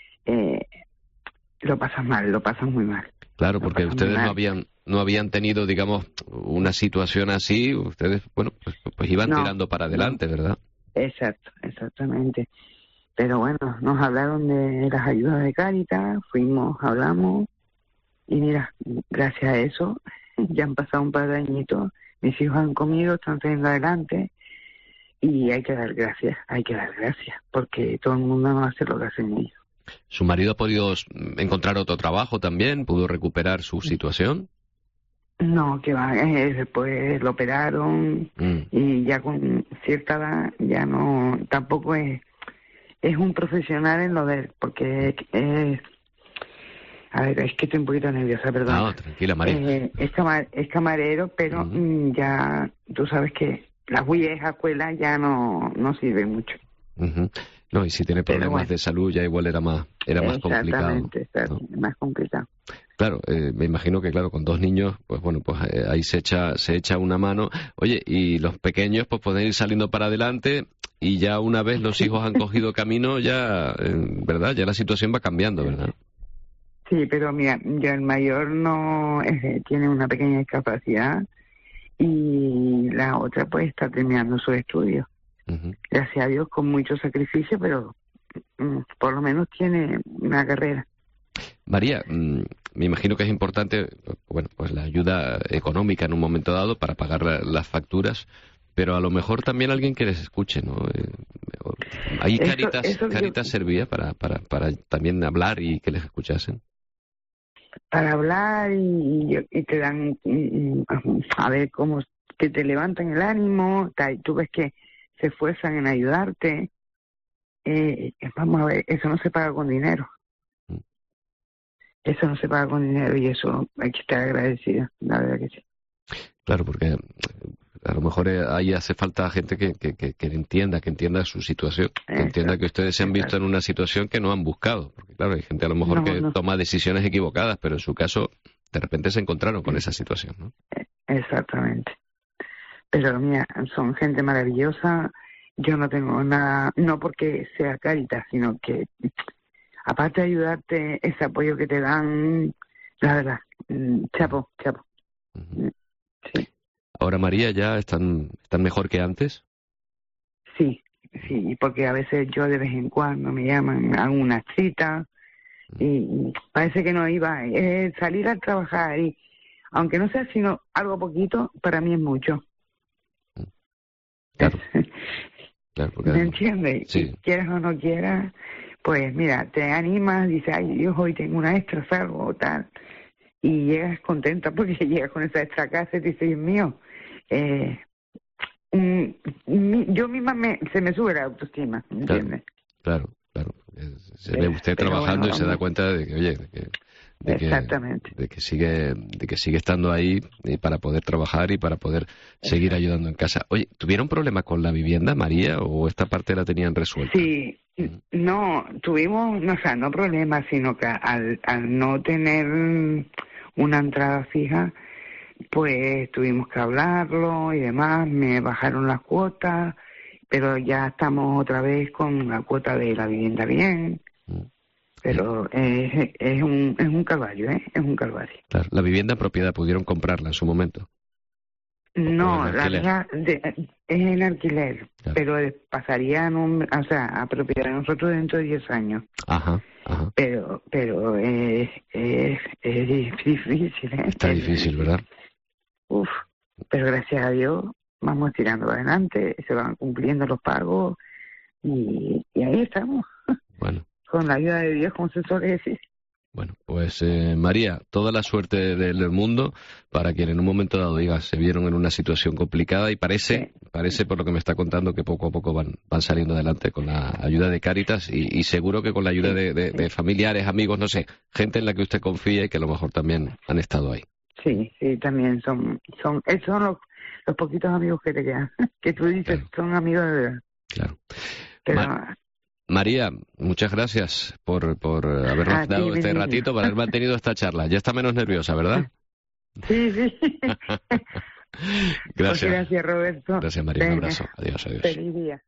Speaker 2: lo pasas mal, lo pasas muy mal.
Speaker 1: Claro, porque ustedes no habían tenido, digamos, una situación así, ustedes, bueno, pues iban tirando para adelante, ¿verdad?
Speaker 2: Exacto, exactamente. Pero bueno, nos hablaron de las ayudas de Cáritas, fuimos, hablamos, y mira, gracias a eso, ya han pasado un par de añitos, mis hijos han comido, están saliendo adelante, y hay que dar gracias, porque todo el mundo no hace lo que hacen ellos.
Speaker 1: ¿Su marido ha podido encontrar otro trabajo también? ¿Pudo recuperar su situación?
Speaker 2: No, que va, después lo operaron y ya con cierta edad ya no, tampoco es un profesional en lo de él, porque a ver, es que estoy un poquito nerviosa, perdón.
Speaker 1: No, tranquila, María.
Speaker 2: Es camarero, pero ya tú sabes que las viejas escuelas ya no sirven mucho.
Speaker 1: No, y si tiene problemas de salud ya igual era más complicado.
Speaker 2: Exactamente, más complicado.
Speaker 1: Claro, me imagino que claro, con dos niños, pues bueno, pues ahí se echa una mano. Oye, y los pequeños pues pueden ir saliendo para adelante y ya una vez los hijos han cogido camino, ya, ¿verdad? Ya la situación va cambiando, ¿verdad?
Speaker 2: Sí, pero mira, ya el mayor no tiene una pequeña discapacidad y la otra pues está terminando sus estudios. Gracias a Dios, con mucho sacrificio, pero por lo menos tiene una carrera.
Speaker 1: María, me imagino que es importante, bueno, pues la ayuda económica en un momento dado para pagar las facturas, pero a lo mejor también alguien que les escuche, ¿no? Ahí Cáritas servía para también hablar y que les escuchasen.
Speaker 2: Para hablar y te dan, a ver, cómo que te levantan el ánimo, tú ves que se esfuerzan en ayudarte. Vamos a ver, eso no se paga con dinero. Eso no se paga con dinero y eso hay que estar agradecida, la verdad que sí.
Speaker 1: Claro, porque a lo mejor ahí hace falta gente que entienda su situación, que entienda que ustedes se han visto en una situación que no han buscado. Porque claro, hay gente a lo mejor que toma decisiones equivocadas, pero en su caso, de repente se encontraron con esa situación, ¿no?
Speaker 2: Exactamente. Pero mira, son gente maravillosa. Yo no tengo nada, no porque sea Cáritas, sino que aparte de ayudarte, ese apoyo que te dan, la verdad, chapo. Sí.
Speaker 1: Ahora, María, ¿ya están mejor que antes?
Speaker 2: Sí, porque a veces yo de vez en cuando me llaman, hago una cita y parece que no iba. Salir a trabajar y, aunque no sea sino algo poquito, para mí es mucho.
Speaker 1: Claro. Porque,
Speaker 2: ¿me entiendes?
Speaker 1: Sí.
Speaker 2: Quieras o no quieras, pues mira, te animas, dices, ay Dios, hoy tengo una extra, salgo o tal, y llegas contenta porque llegas con esa extra casa y te dices, Dios mío, yo misma se me sube la autoestima, ¿me entiendes?
Speaker 1: Claro. Se ve usted trabajando y se da cuenta de que, oye,
Speaker 2: exactamente,
Speaker 1: de que sigue estando ahí para poder trabajar y para poder seguir ayudando en casa. Oye, ¿tuvieron problemas con la vivienda, María, o esta parte la tenían resuelta?
Speaker 2: Sí, no, tuvimos, no problemas, sino que al no tener una entrada fija, pues tuvimos que hablarlo y demás, me bajaron las cuotas, pero ya estamos otra vez con la cuota de la vivienda bien. Pero es un calvario, es un calvario.
Speaker 1: Claro, la vivienda en propiedad, ¿pudieron comprarla en su momento?
Speaker 2: No, la mía es en alquiler, claro, pero pasaría a propiedad de nosotros dentro de 10 años.
Speaker 1: Ajá.
Speaker 2: Pero es difícil,
Speaker 1: Está difícil, ¿verdad?
Speaker 2: Pero gracias a Dios vamos tirando adelante, se van cumpliendo los pagos y ahí estamos.
Speaker 1: Bueno.
Speaker 2: Con la ayuda de Dios, como se suele decir.
Speaker 1: Bueno, pues María, toda la suerte del mundo para quien en un momento dado, se vieron en una situación complicada y parece por lo que me está contando que poco a poco van saliendo adelante con la ayuda de Cáritas y seguro que con la ayuda de familiares, amigos, no sé, gente en la que usted confía y que a lo mejor también han estado ahí.
Speaker 2: Sí, también son los poquitos amigos que te quedan, que tú dices, claro, son amigos de verdad.
Speaker 1: Claro.
Speaker 2: Pero,
Speaker 1: María, muchas gracias por habernos dado este ratito, por haber mantenido esta charla. Ya está menos nerviosa, ¿verdad?
Speaker 2: Sí.
Speaker 1: Gracias.
Speaker 2: Pues gracias, Roberto.
Speaker 1: Gracias, María. Un abrazo. Adiós, adiós.
Speaker 2: Feliz día.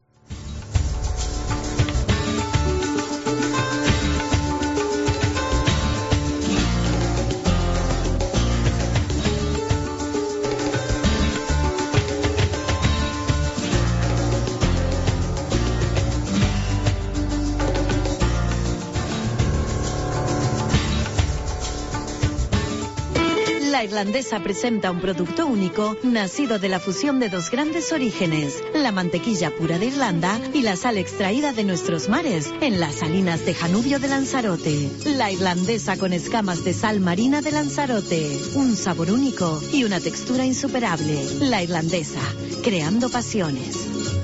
Speaker 5: La Irlandesa presenta un producto único nacido de la fusión de dos grandes orígenes, la mantequilla pura de Irlanda y la sal extraída de nuestros mares en las salinas de Janubio de Lanzarote. La Irlandesa con escamas de sal marina de Lanzarote, un sabor único y una textura insuperable. La Irlandesa, creando pasiones.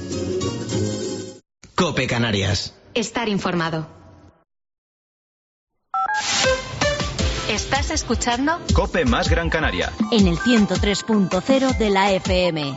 Speaker 4: COPE Canarias.
Speaker 7: Estar informado. ¿Estás escuchando?
Speaker 6: COPE más Gran Canaria.
Speaker 5: En el 103.0 de la FM.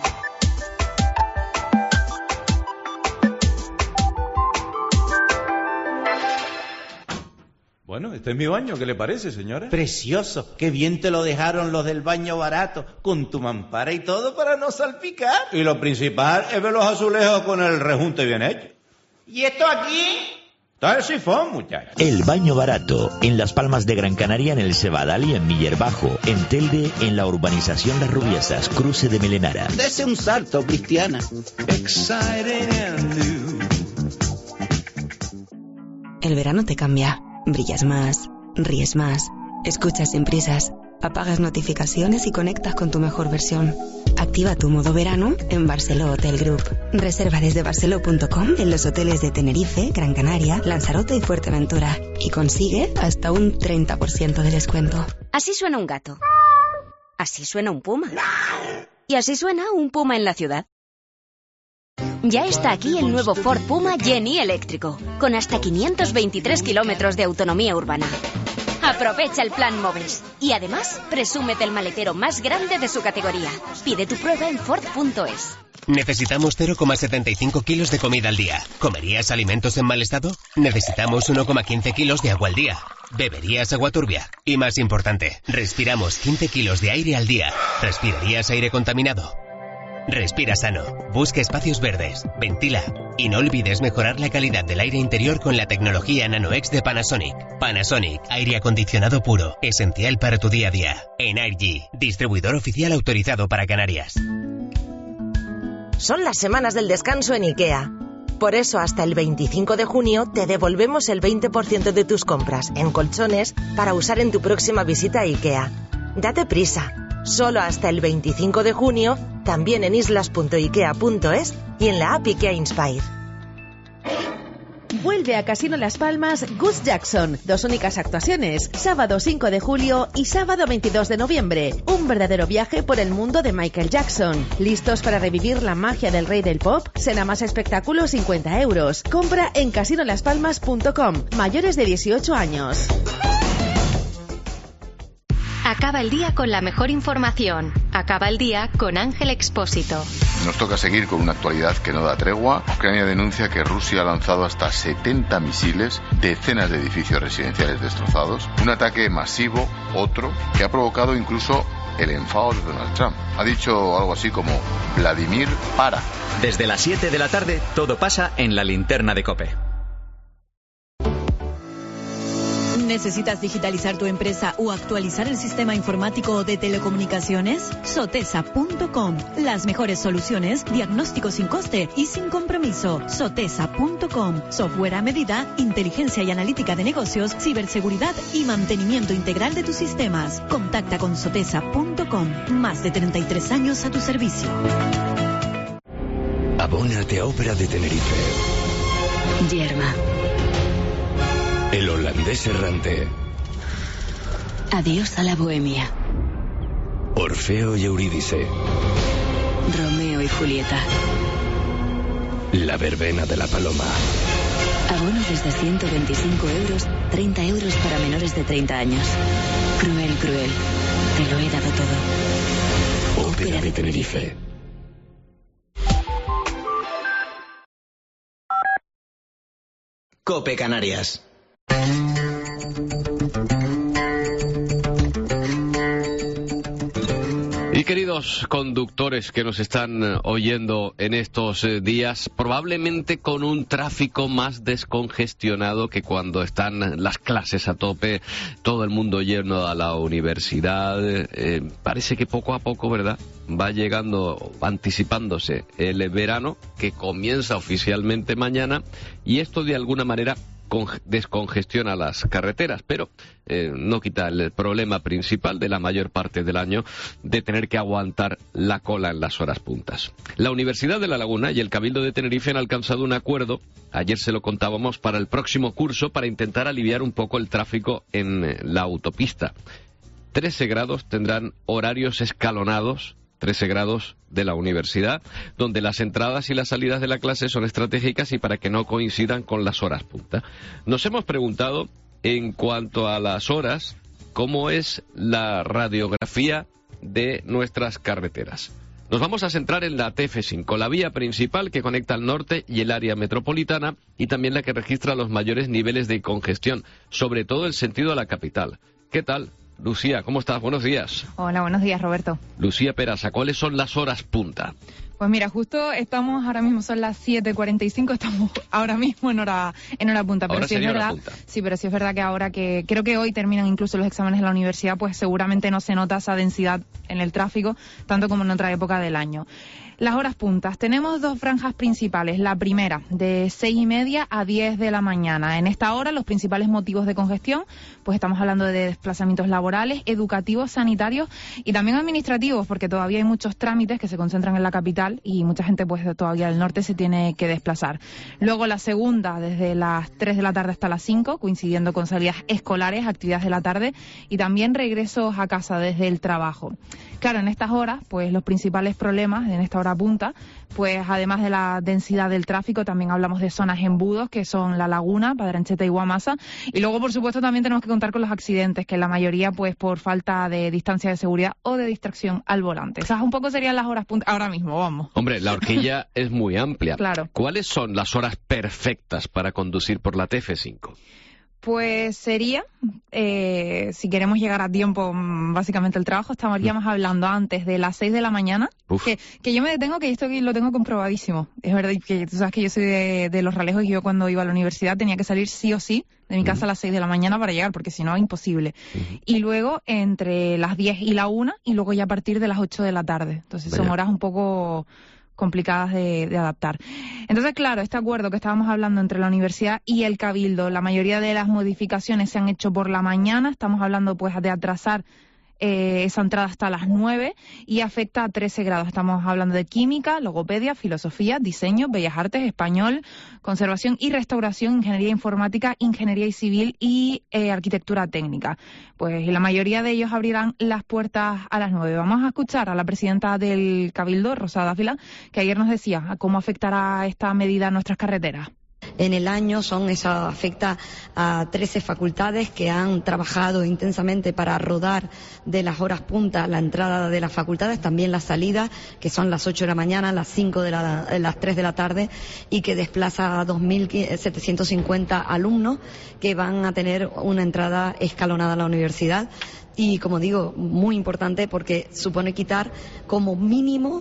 Speaker 8: Bueno, este es mi baño, ¿qué le parece, señora?
Speaker 23: Precioso, qué bien te lo dejaron los del baño barato, con tu mampara y todo para no salpicar.
Speaker 8: Y lo principal es ver los azulejos con el rejunte bien hecho.
Speaker 23: ¿Y esto aquí?
Speaker 8: Está el sifón, muchacho.
Speaker 24: El baño barato, en Las Palmas de Gran Canaria, en el Cebadal y en Miller Bajo, en Telde, en la urbanización Las Rubiesas, cruce de Melenara.
Speaker 23: Dese un salto, Cristiana.
Speaker 25: El verano te cambia. Brillas más, ríes más, escuchas sin prisas, apagas notificaciones y conectas con tu mejor versión. Activa tu modo verano en Barceló Hotel Group. Reserva desde barceló.com en los hoteles de Tenerife, Gran Canaria, Lanzarote y Fuerteventura. Y consigue hasta un 30% de descuento.
Speaker 26: Así suena un gato. Así suena un puma. Y así suena un puma en la ciudad. Ya está aquí el nuevo Ford Puma Jenny eléctrico, con hasta 523 kilómetros de autonomía urbana. Aprovecha el plan Moves y además presúmete el maletero más grande de su categoría. Pide tu prueba en Ford.es.
Speaker 27: Necesitamos 0,75 kilos de comida al día. ¿Comerías alimentos en mal estado? Necesitamos 1,15 kilos de agua al día. ¿Beberías agua turbia? Y más importante, respiramos 15 kilos de aire al día. ¿Respirarías aire contaminado? Respira sano, busca espacios verdes, ventila y no olvides mejorar la calidad del aire interior con la tecnología NanoX de Panasonic. Panasonic, aire acondicionado puro, esencial para tu día a día. Energy, distribuidor oficial autorizado para Canarias.
Speaker 10: Son las semanas del descanso en IKEA. Por eso hasta el 25 de junio te devolvemos el 20% de tus compras en colchones para usar en tu próxima visita a IKEA. Date prisa. Solo hasta el 25 de junio, también en islas.ikea.es y en la app IKEA Inspire.
Speaker 28: Vuelve a Casino Las Palmas Gus Jackson. 2 únicas actuaciones, sábado 5 de julio y sábado 22 de noviembre. Un verdadero viaje por el mundo de Michael Jackson. ¿Listos para revivir la magia del rey del pop? Cena más espectáculo, 50 euros. Compra en casinolaspalmas.com. Mayores de 18 años.
Speaker 7: Acaba el día con la mejor información. Acaba el día con Ángel Expósito.
Speaker 13: Nos toca seguir con una actualidad que no da tregua. Ucrania denuncia que Rusia ha lanzado hasta 70 misiles, decenas de edificios residenciales destrozados, un ataque masivo, otro, que ha provocado incluso el enfado de Donald Trump. Ha dicho algo así como: Vladimir, para.
Speaker 6: Desde las 7 de la tarde, todo pasa en la linterna de COPE.
Speaker 5: ¿Necesitas digitalizar tu empresa o actualizar el sistema informático de telecomunicaciones? Sotesa.com. Las mejores soluciones, diagnóstico sin coste y sin compromiso. Sotesa.com. Software a medida, inteligencia y analítica de negocios, ciberseguridad y mantenimiento integral de tus sistemas. Contacta con Sotesa.com. Más de 33 años a tu servicio.
Speaker 9: Abónate a Ópera de Tenerife.
Speaker 25: Yerma.
Speaker 9: El holandés errante.
Speaker 25: Adiós a la bohemia.
Speaker 9: Orfeo y Eurídice.
Speaker 25: Romeo y Julieta.
Speaker 9: La verbena de la paloma.
Speaker 25: Abono desde 125 euros, 30 euros para menores de 30 años. Cruel, cruel. Te lo he dado todo.
Speaker 9: Ópera de Tenerife.
Speaker 4: COPE Canarias.
Speaker 1: Y queridos conductores que nos están oyendo en estos días, probablemente con un tráfico más descongestionado que cuando están las clases a tope, todo el mundo lleno a la universidad, parece que poco a poco, ¿verdad?, va llegando, anticipándose el verano, que comienza oficialmente mañana, y esto de alguna manera descongestiona las carreteras, pero no quita el problema principal de la mayor parte del año de tener que aguantar la cola en las horas puntas. La Universidad de La Laguna y el Cabildo de Tenerife han alcanzado un acuerdo, ayer se lo contábamos, para el próximo curso, para intentar aliviar un poco el tráfico en la autopista. 13 grados tendrán horarios escalonados, 13 grados de la universidad, donde las entradas y las salidas de la clase son estratégicas y para que no coincidan con las horas punta. Nos hemos preguntado, en cuanto a las horas, cómo es la radiografía de nuestras carreteras. Nos vamos a centrar en la TF5, la vía principal que conecta el norte y el área metropolitana, y también la que registra los mayores niveles de congestión, sobre todo en sentido a la capital. ¿Qué tal? Lucía, ¿cómo estás? Buenos días.
Speaker 11: Hola, buenos días, Roberto.
Speaker 1: Lucía Peraza, ¿cuáles son las horas punta?
Speaker 11: Pues mira, justo estamos ahora mismo, son las 7:45, estamos ahora mismo en hora punta. Pero sí es verdad, pero sí es verdad que ahora que creo que hoy terminan incluso los exámenes de la universidad, pues seguramente no se nota esa densidad en el tráfico, tanto como en otra época del año. Las horas puntas. Tenemos dos franjas principales. La primera, de 6:30 a 10 de la mañana. En esta hora, los principales motivos de congestión, pues estamos hablando de desplazamientos laborales, educativos, sanitarios y también administrativos, porque todavía hay muchos trámites que se concentran en la capital y mucha gente pues todavía del norte se tiene que desplazar. Luego la segunda, desde las 3 de la tarde hasta las 5, coincidiendo con salidas escolares, actividades de la tarde y también regresos a casa desde el trabajo. Claro, en estas horas, pues los principales problemas en esta hora punta, pues además de la densidad del tráfico, también hablamos de zonas embudos, que son La Laguna, Padre Ancheta y Guamasa, y luego por supuesto también tenemos que contar con los accidentes, que la mayoría pues por falta de distancia de seguridad o de distracción al volante. Esas un poco serían las horas punta ahora mismo, vamos.
Speaker 1: Hombre, la horquilla es muy amplia.
Speaker 11: Claro.
Speaker 1: ¿Cuáles son las horas perfectas para conducir por la TF5?
Speaker 11: Pues sería, si queremos llegar a tiempo, básicamente el trabajo, estaríamos hablando antes de las 6 de la mañana, que yo me detengo, que esto lo tengo comprobadísimo. Es verdad que tú sabes que yo soy de Los Realejos y yo cuando iba a la universidad tenía que salir sí o sí de mi casa a las 6 de la mañana para llegar, porque si no, imposible. Y luego entre las 10 y la 1 y luego ya a partir de las 8 de la tarde. Entonces son horas un poco complicadas de adaptar. Entonces, claro, este acuerdo que estábamos hablando entre la universidad y el Cabildo, la mayoría de las modificaciones se han hecho por la mañana, estamos hablando pues de atrasar esa entrada hasta las 9 y afecta a 13 grados. Estamos hablando de química, logopedia, filosofía, diseño, bellas artes, español, conservación y restauración, ingeniería informática, ingeniería civil y arquitectura técnica. Pues la mayoría de ellos abrirán las puertas a las 9. Vamos a escuchar a la presidenta del Cabildo, Rosa Dávila, que ayer nos decía cómo afectará esta medida a nuestras carreteras.
Speaker 12: En el año afecta a 13 facultades que han trabajado intensamente para rodar de las horas punta la entrada de las facultades, también las salidas, que son las 8 de la mañana, las 3 de la tarde, y que desplaza a 2.750 alumnos que van a tener una entrada escalonada a la universidad. Y, como digo, muy importante porque supone quitar como mínimo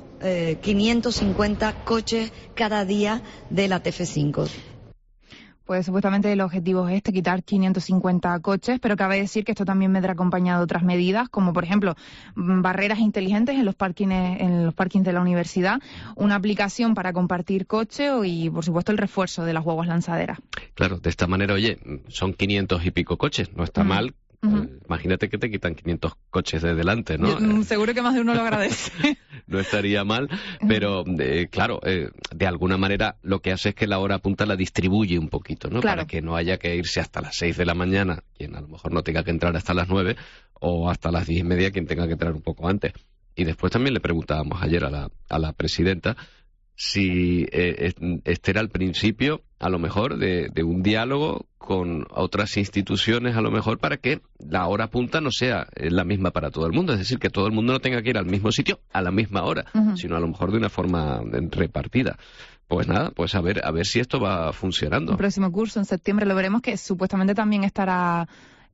Speaker 12: 550 coches cada día de la TF5.
Speaker 11: Pues supuestamente el objetivo es quitar 550 coches, pero cabe decir que esto también vendrá acompañado de otras medidas, como por ejemplo barreras inteligentes en los parkings de la universidad, una aplicación para compartir coche y por supuesto el refuerzo de las guaguas lanzaderas.
Speaker 1: Claro, de esta manera, oye, son 500 y pico coches, no está mal. Imagínate que te quitan 500 coches de delante, ¿no?
Speaker 11: Seguro que más de uno lo agradece.
Speaker 1: No estaría mal, pero claro, de alguna manera lo que hace es que la hora punta la distribuye un poquito, ¿no?
Speaker 11: Claro.
Speaker 1: Para que no haya que irse hasta las 6 de la mañana, quien a lo mejor no tenga que entrar hasta las 9, o hasta las 10:30, quien tenga que entrar un poco antes. Y después también le preguntábamos ayer a la presidenta si este era el principio, a lo mejor, de un diálogo con otras instituciones, a lo mejor, para que la hora punta no sea la misma para todo el mundo. Es decir, que todo el mundo no tenga que ir al mismo sitio a la misma hora, sino a lo mejor de una forma repartida. Pues nada, pues a ver si esto va funcionando.
Speaker 11: El próximo curso, en septiembre, lo veremos, que supuestamente también estará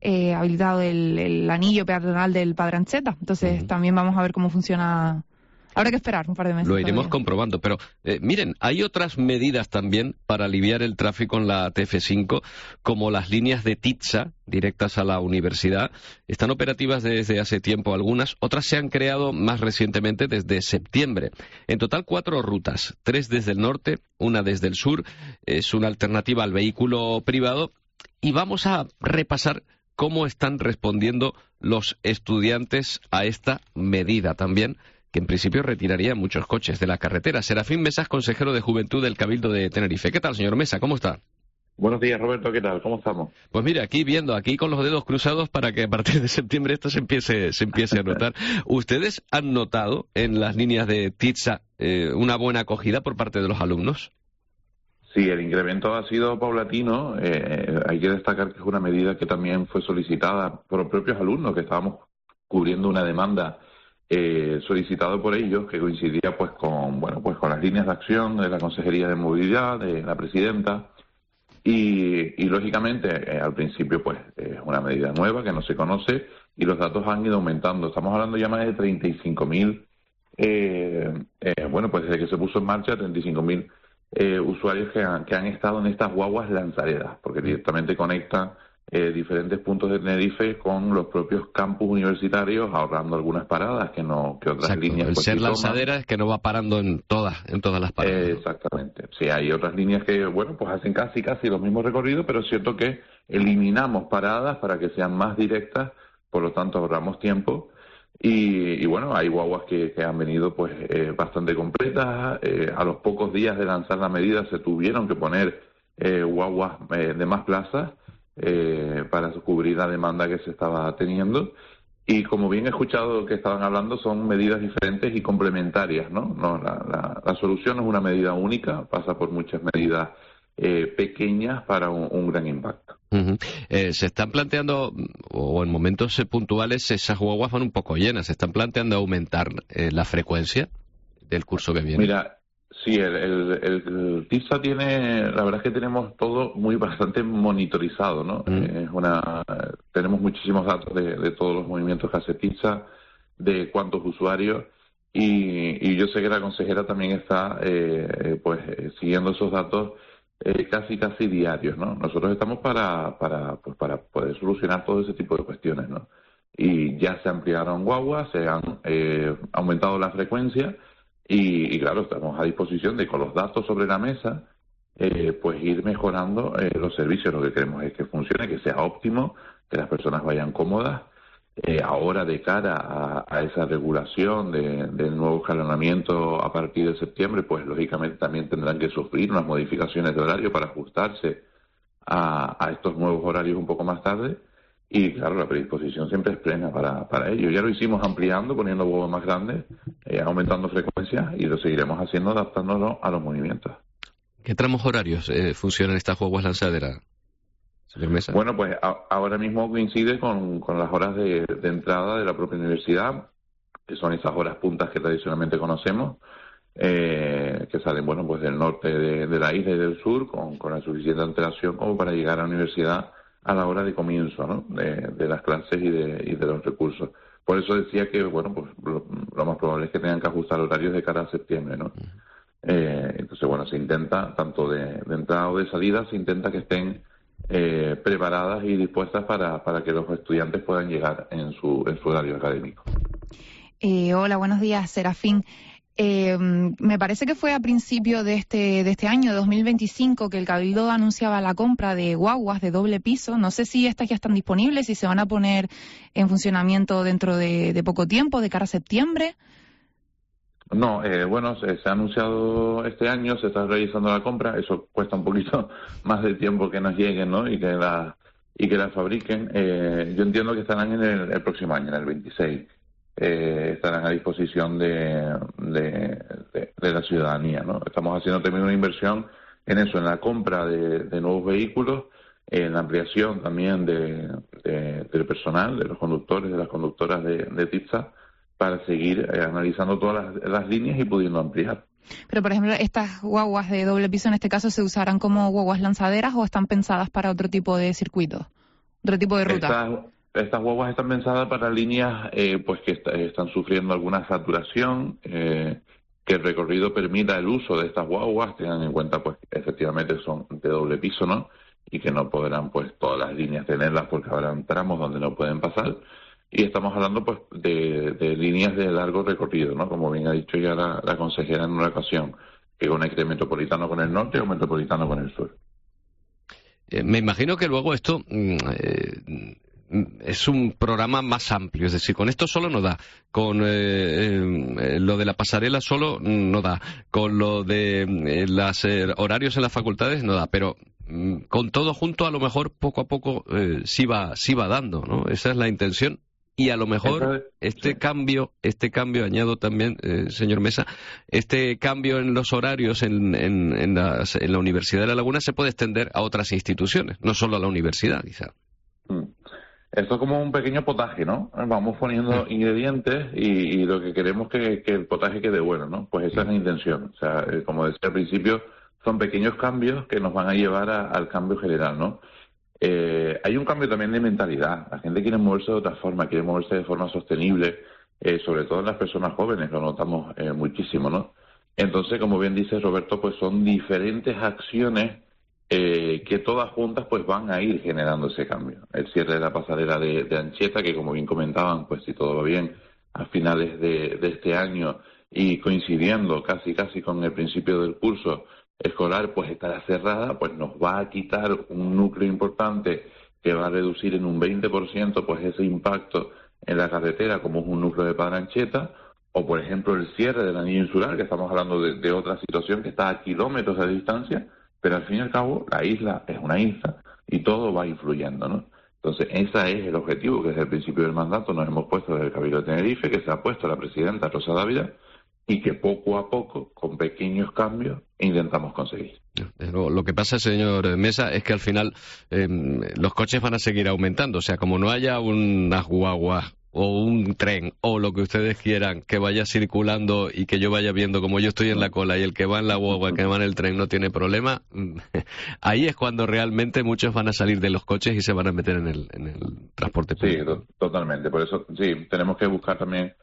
Speaker 11: habilitado el anillo peatonal del Padre Ancheta. Entonces también vamos a ver cómo funciona. Habrá que esperar un par de meses.
Speaker 1: Lo iremos comprobando, pero miren, hay otras medidas también para aliviar el tráfico en la TF5, como las líneas de Titsa, directas a la universidad. Están operativas desde hace tiempo algunas, otras se han creado más recientemente desde septiembre. En total 4 rutas, 3 desde el norte, una desde el sur. Es una alternativa al vehículo privado y vamos a repasar cómo están respondiendo los estudiantes a esta medida también, que en principio retiraría muchos coches de la carretera. Serafín Mesas, consejero de Juventud del Cabildo de Tenerife. ¿Qué tal, señor Mesa? ¿Cómo está?
Speaker 14: Buenos días, Roberto. ¿Qué tal? ¿Cómo estamos?
Speaker 1: Pues mira, aquí con los dedos cruzados para que a partir de septiembre esto se empiece a notar. ¿Ustedes han notado en las líneas de Titsa una buena acogida por parte de los alumnos?
Speaker 14: Sí, el incremento ha sido paulatino. Hay que destacar que es una medida que también fue solicitada por los propios alumnos, que estábamos cubriendo una demanda solicitado por ellos, que coincidía pues con las líneas de acción de la Consejería de Movilidad, de la presidenta, y lógicamente al principio pues es una medida nueva que no se conoce y los datos han ido aumentando. Estamos hablando ya más de 35.000, pues desde que se puso en marcha 35.000 usuarios que han estado en estas guaguas lanzaderas, porque directamente conectan diferentes puntos de Tenerife con los propios campus universitarios, ahorrando algunas paradas que otras líneas.
Speaker 1: El ser lanzadera es que no va parando en todas las paradas.
Speaker 14: Exactamente. Sí, hay otras líneas que, pues hacen casi los mismos recorridos, pero es cierto que eliminamos paradas para que sean más directas, por lo tanto ahorramos tiempo. Y bueno, hay guaguas que han venido pues bastante completas. A los pocos días de lanzar la medida se tuvieron que poner guaguas de más plazas, para cubrir la demanda que se estaba teniendo. Y como bien he escuchado que estaban hablando, son medidas diferentes y complementarias, ¿no? La solución no es una medida única, pasa por muchas medidas pequeñas para un gran impacto.
Speaker 1: Se están planteando, o en momentos puntuales, esas guaguas van un poco llenas, ¿se están planteando aumentar la frecuencia del curso que viene?
Speaker 14: Mira, sí, el TISA tiene, la verdad es que tenemos todo bastante monitorizado, ¿no? Tenemos muchísimos datos de todos los movimientos que hace TISA, de cuántos usuarios, y yo sé que la consejera también está siguiendo esos datos casi diarios, ¿no? Nosotros estamos para poder solucionar todo ese tipo de cuestiones, ¿no? Y ya se ampliaron guaguas, se han aumentado la frecuencia. Y claro, estamos a disposición de, con los datos sobre la mesa, pues ir mejorando los servicios. Lo que queremos es que funcione, que sea óptimo, que las personas vayan cómodas. Ahora, de cara a esa regulación del nuevo escalonamiento a partir de septiembre, pues lógicamente también tendrán que sufrir unas modificaciones de horario para ajustarse a estos nuevos horarios un poco más tarde. Y claro, la predisposición siempre es plena para ello. Ya lo hicimos ampliando, poniendo huevos más grandes, aumentando frecuencias, y lo seguiremos haciendo adaptándonos a los movimientos.
Speaker 1: ¿Qué tramos horarios funcionan estas guaguas lanzaderas, señor Mesa?
Speaker 14: Bueno, pues ahora mismo coincide con las horas de entrada de la propia universidad, que son esas horas puntas que tradicionalmente conocemos, que salen pues del norte de la isla y del sur, con la suficiente antelación como para llegar a la universidad a la hora de comienzo, ¿no? de las clases y de los recursos. Por eso decía que pues lo más probable es que tengan que ajustar horarios de cara a septiembre, ¿no? Entonces, se intenta, tanto de entrada o de salida, se intenta que estén preparadas y dispuestas para que los estudiantes puedan llegar en su horario académico.
Speaker 11: Hola, buenos días, Serafín. Me parece que fue a principio de este año, 2025, que el Cabildo anunciaba la compra de guaguas de doble piso. No sé si estas ya están disponibles, si se van a poner en funcionamiento dentro de poco tiempo, de cara a septiembre.
Speaker 14: No, se ha anunciado este año, se está realizando la compra. Eso cuesta un poquito más de tiempo que nos lleguen, ¿no? Y que las fabriquen. Yo entiendo que estarán en el próximo año, en el 26. Estarán a disposición de la ciudadanía, ¿no? Estamos haciendo también una inversión en eso, en la compra de nuevos vehículos, en la ampliación también del personal, de los conductores, de las conductoras de TITSA, para seguir analizando todas las líneas y pudiendo ampliar.
Speaker 11: Pero, por ejemplo, ¿estas guaguas de doble piso en este caso se usarán como guaguas lanzaderas o están pensadas para otro tipo de circuitos? Otro tipo de ruta.
Speaker 14: Estas guaguas están pensadas para líneas pues que están sufriendo alguna saturación, que el recorrido permita el uso de estas guaguas, tengan en cuenta pues efectivamente son de doble piso, ¿no? Y que no podrán pues todas las líneas tenerlas porque habrá tramos donde no pueden pasar. Y estamos hablando pues de líneas de largo recorrido, ¿no? Como bien ha dicho ya la consejera en una ocasión, que conecte Metropolitano con el norte o Metropolitano con el sur.
Speaker 1: Me imagino que luego esto es un programa más amplio, es decir, con esto solo no da, con lo de la pasarela solo no da, con lo de los horarios en las facultades no da, pero con todo junto a lo mejor poco a poco sí va dando, ¿no? Esa es la intención. Y a lo mejor este cambio, añado también, señor Mesa, este cambio en los horarios en la Universidad de La Laguna se puede extender a otras instituciones, no solo a la universidad, quizá.
Speaker 14: Esto es como un pequeño potaje, ¿no? Vamos poniendo ingredientes y lo que queremos que el potaje quede bueno, ¿no? Pues esa es la intención. O sea, como decía al principio, son pequeños cambios que nos van a llevar al cambio general, ¿no? Hay un cambio también de mentalidad. La gente quiere moverse de otra forma, quiere moverse de forma sostenible, sobre todo en las personas jóvenes, lo notamos muchísimo, ¿no? Entonces, como bien dice Roberto, pues son diferentes acciones que todas juntas pues van a ir generando ese cambio. El cierre de la pasarela de Anchieta, que como bien comentaban, pues si todo va bien, a finales de este año y coincidiendo casi con el principio del curso escolar, pues estará cerrada, pues nos va a quitar un núcleo importante que va a reducir en un 20% pues ese impacto en la carretera, como es un núcleo de Padre Anchieta, o por ejemplo el cierre del anillo insular, que estamos hablando de otra situación que está a kilómetros de distancia, pero al fin y al cabo la isla es una isla y todo va influyendo, ¿no? Entonces ese es el objetivo que desde el principio del mandato nos hemos puesto desde el Cabildo de Tenerife, que se ha puesto la presidenta Rosa Dávila, y que poco a poco, con pequeños cambios, intentamos conseguir.
Speaker 1: Lo que pasa, señor Mesa, es que al final los coches van a seguir aumentando. O sea, como no haya unas guaguas o un tren o lo que ustedes quieran que vaya circulando y que yo vaya viendo como yo estoy en la cola y el que va en la guagua, el que va en el tren no tiene problema, ahí es cuando realmente muchos van a salir de los coches y se van a meter en el transporte público.
Speaker 14: Sí, totalmente. Por eso, sí, tenemos que buscar también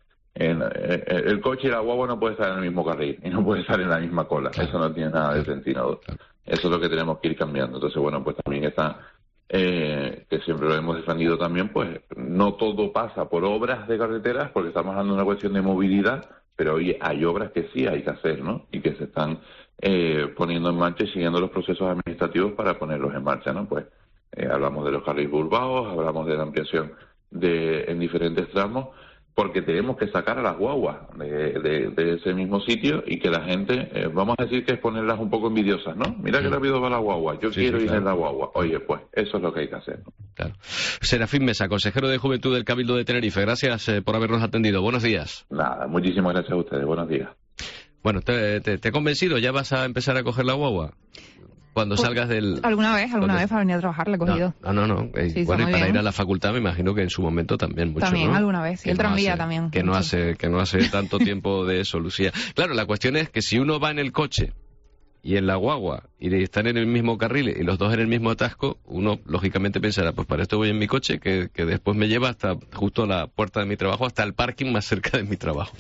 Speaker 14: el coche y la guagua no puede estar en el mismo carril y no puede estar en la misma cola. Claro. Eso no tiene nada de sentido. Claro. Eso es lo que tenemos que ir cambiando. Entonces, bueno, pues también está, que siempre lo hemos defendido también, pues no todo pasa por obras de carreteras, porque estamos hablando de una cuestión de movilidad, pero oye, hay obras que sí hay que hacer, ¿no? Y que se están poniendo en marcha y siguiendo los procesos administrativos para ponerlos en marcha, ¿no? Pues hablamos de los carriles urbanos, hablamos de la ampliación en diferentes tramos, porque tenemos que sacar a las guaguas de ese mismo sitio y que la gente, vamos a decir que es ponerlas un poco envidiosas, ¿no? Mira qué rápido va la guagua, yo quiero ir en la guagua. Oye, pues eso es lo que hay que hacer, ¿no?
Speaker 1: Claro. Serafín Mesa, consejero de Juventud del Cabildo de Tenerife, gracias por habernos atendido. Buenos días.
Speaker 14: Nada, muchísimas gracias a ustedes. Buenos días.
Speaker 1: Bueno, ¿te he convencido? ¿Ya vas a empezar a coger la guagua? Cuando salgas del...
Speaker 11: Alguna vez para venir a trabajar, le he cogido.
Speaker 1: No.
Speaker 11: Sí,
Speaker 1: bueno, y para ir a la facultad me imagino que en su momento también mucho,
Speaker 11: también,
Speaker 1: ¿no?
Speaker 11: Alguna vez. Y el tranvía también.
Speaker 1: Que no hace tanto tiempo de eso, Lucía. Claro, la cuestión es que si uno va en el coche y en la guagua y están en el mismo carril y los dos en el mismo atasco, uno lógicamente pensará, pues para esto voy en mi coche, que después me lleva hasta justo a la puerta de mi trabajo, hasta el parking más cerca de mi trabajo.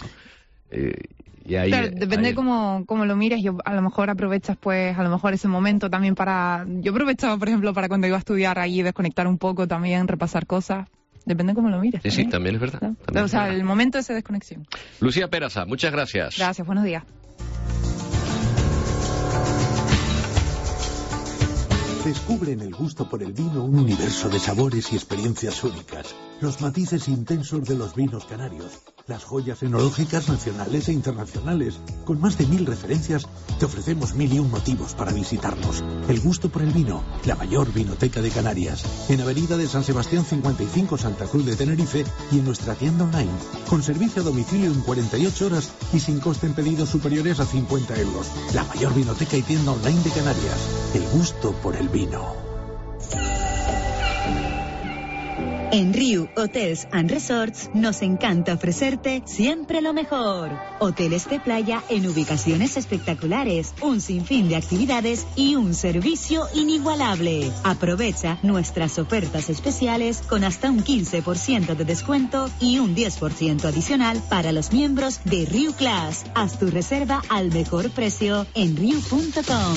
Speaker 1: Y ahí,
Speaker 11: claro, depende cómo lo mires. Yo a lo mejor aprovechas pues a lo mejor ese momento también para... Yo aprovechaba por ejemplo para cuando iba a estudiar ahí desconectar un poco también, repasar cosas. Depende cómo lo mires.
Speaker 1: Sí, también es verdad.
Speaker 11: También o sea, el momento de esa desconexión.
Speaker 1: Lucía Peraza, muchas gracias.
Speaker 11: Gracias, buenos días.
Speaker 15: Descubre en el gusto por el vino un universo de sabores y experiencias únicas. Los matices intensos de los vinos canarios. Las joyas enológicas nacionales e internacionales. Con más de 1000 referencias, te ofrecemos 1001 motivos para visitarnos. El gusto por el vino, la mayor vinoteca de Canarias. En Avenida de San Sebastián 55, Santa Cruz de Tenerife, y en nuestra tienda online. Con servicio a domicilio en 48 horas y sin coste en pedidos superiores a 50 euros. La mayor vinoteca y tienda online de Canarias. El gusto por el vino.
Speaker 5: En Riu Hotels and Resorts nos encanta ofrecerte siempre lo mejor. Hoteles de playa en ubicaciones espectaculares, un sinfín de actividades y un servicio inigualable. Aprovecha nuestras ofertas especiales con hasta un 15% de descuento y un 10% adicional para los miembros de Riu Class. Haz tu reserva al mejor precio en riu.com.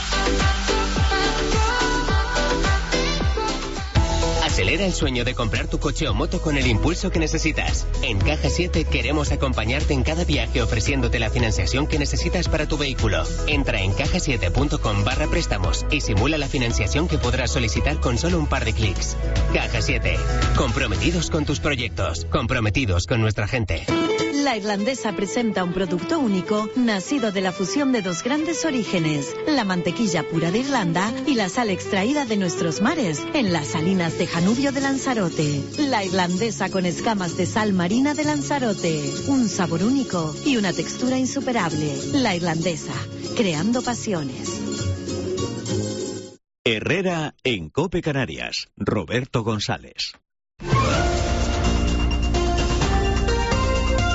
Speaker 27: Acelera el sueño de comprar tu coche o moto con el impulso que necesitas. En Caja 7 queremos acompañarte en cada viaje ofreciéndote la financiación que necesitas para tu vehículo. Entra en cajasiete.com/préstamos y simula la financiación que podrás solicitar con solo un par de clics. Caja 7. Comprometidos con tus proyectos. Comprometidos con nuestra gente.
Speaker 3: La Irlandesa presenta un producto único nacido de la fusión de dos grandes orígenes, la mantequilla pura de Irlanda y la sal extraída de nuestros mares en las salinas de Janubio de Lanzarote. La Irlandesa con escamas de sal marina de Lanzarote, un sabor único y una textura insuperable. La Irlandesa, creando pasiones.
Speaker 16: Herrera en COPE Canarias, Roberto González.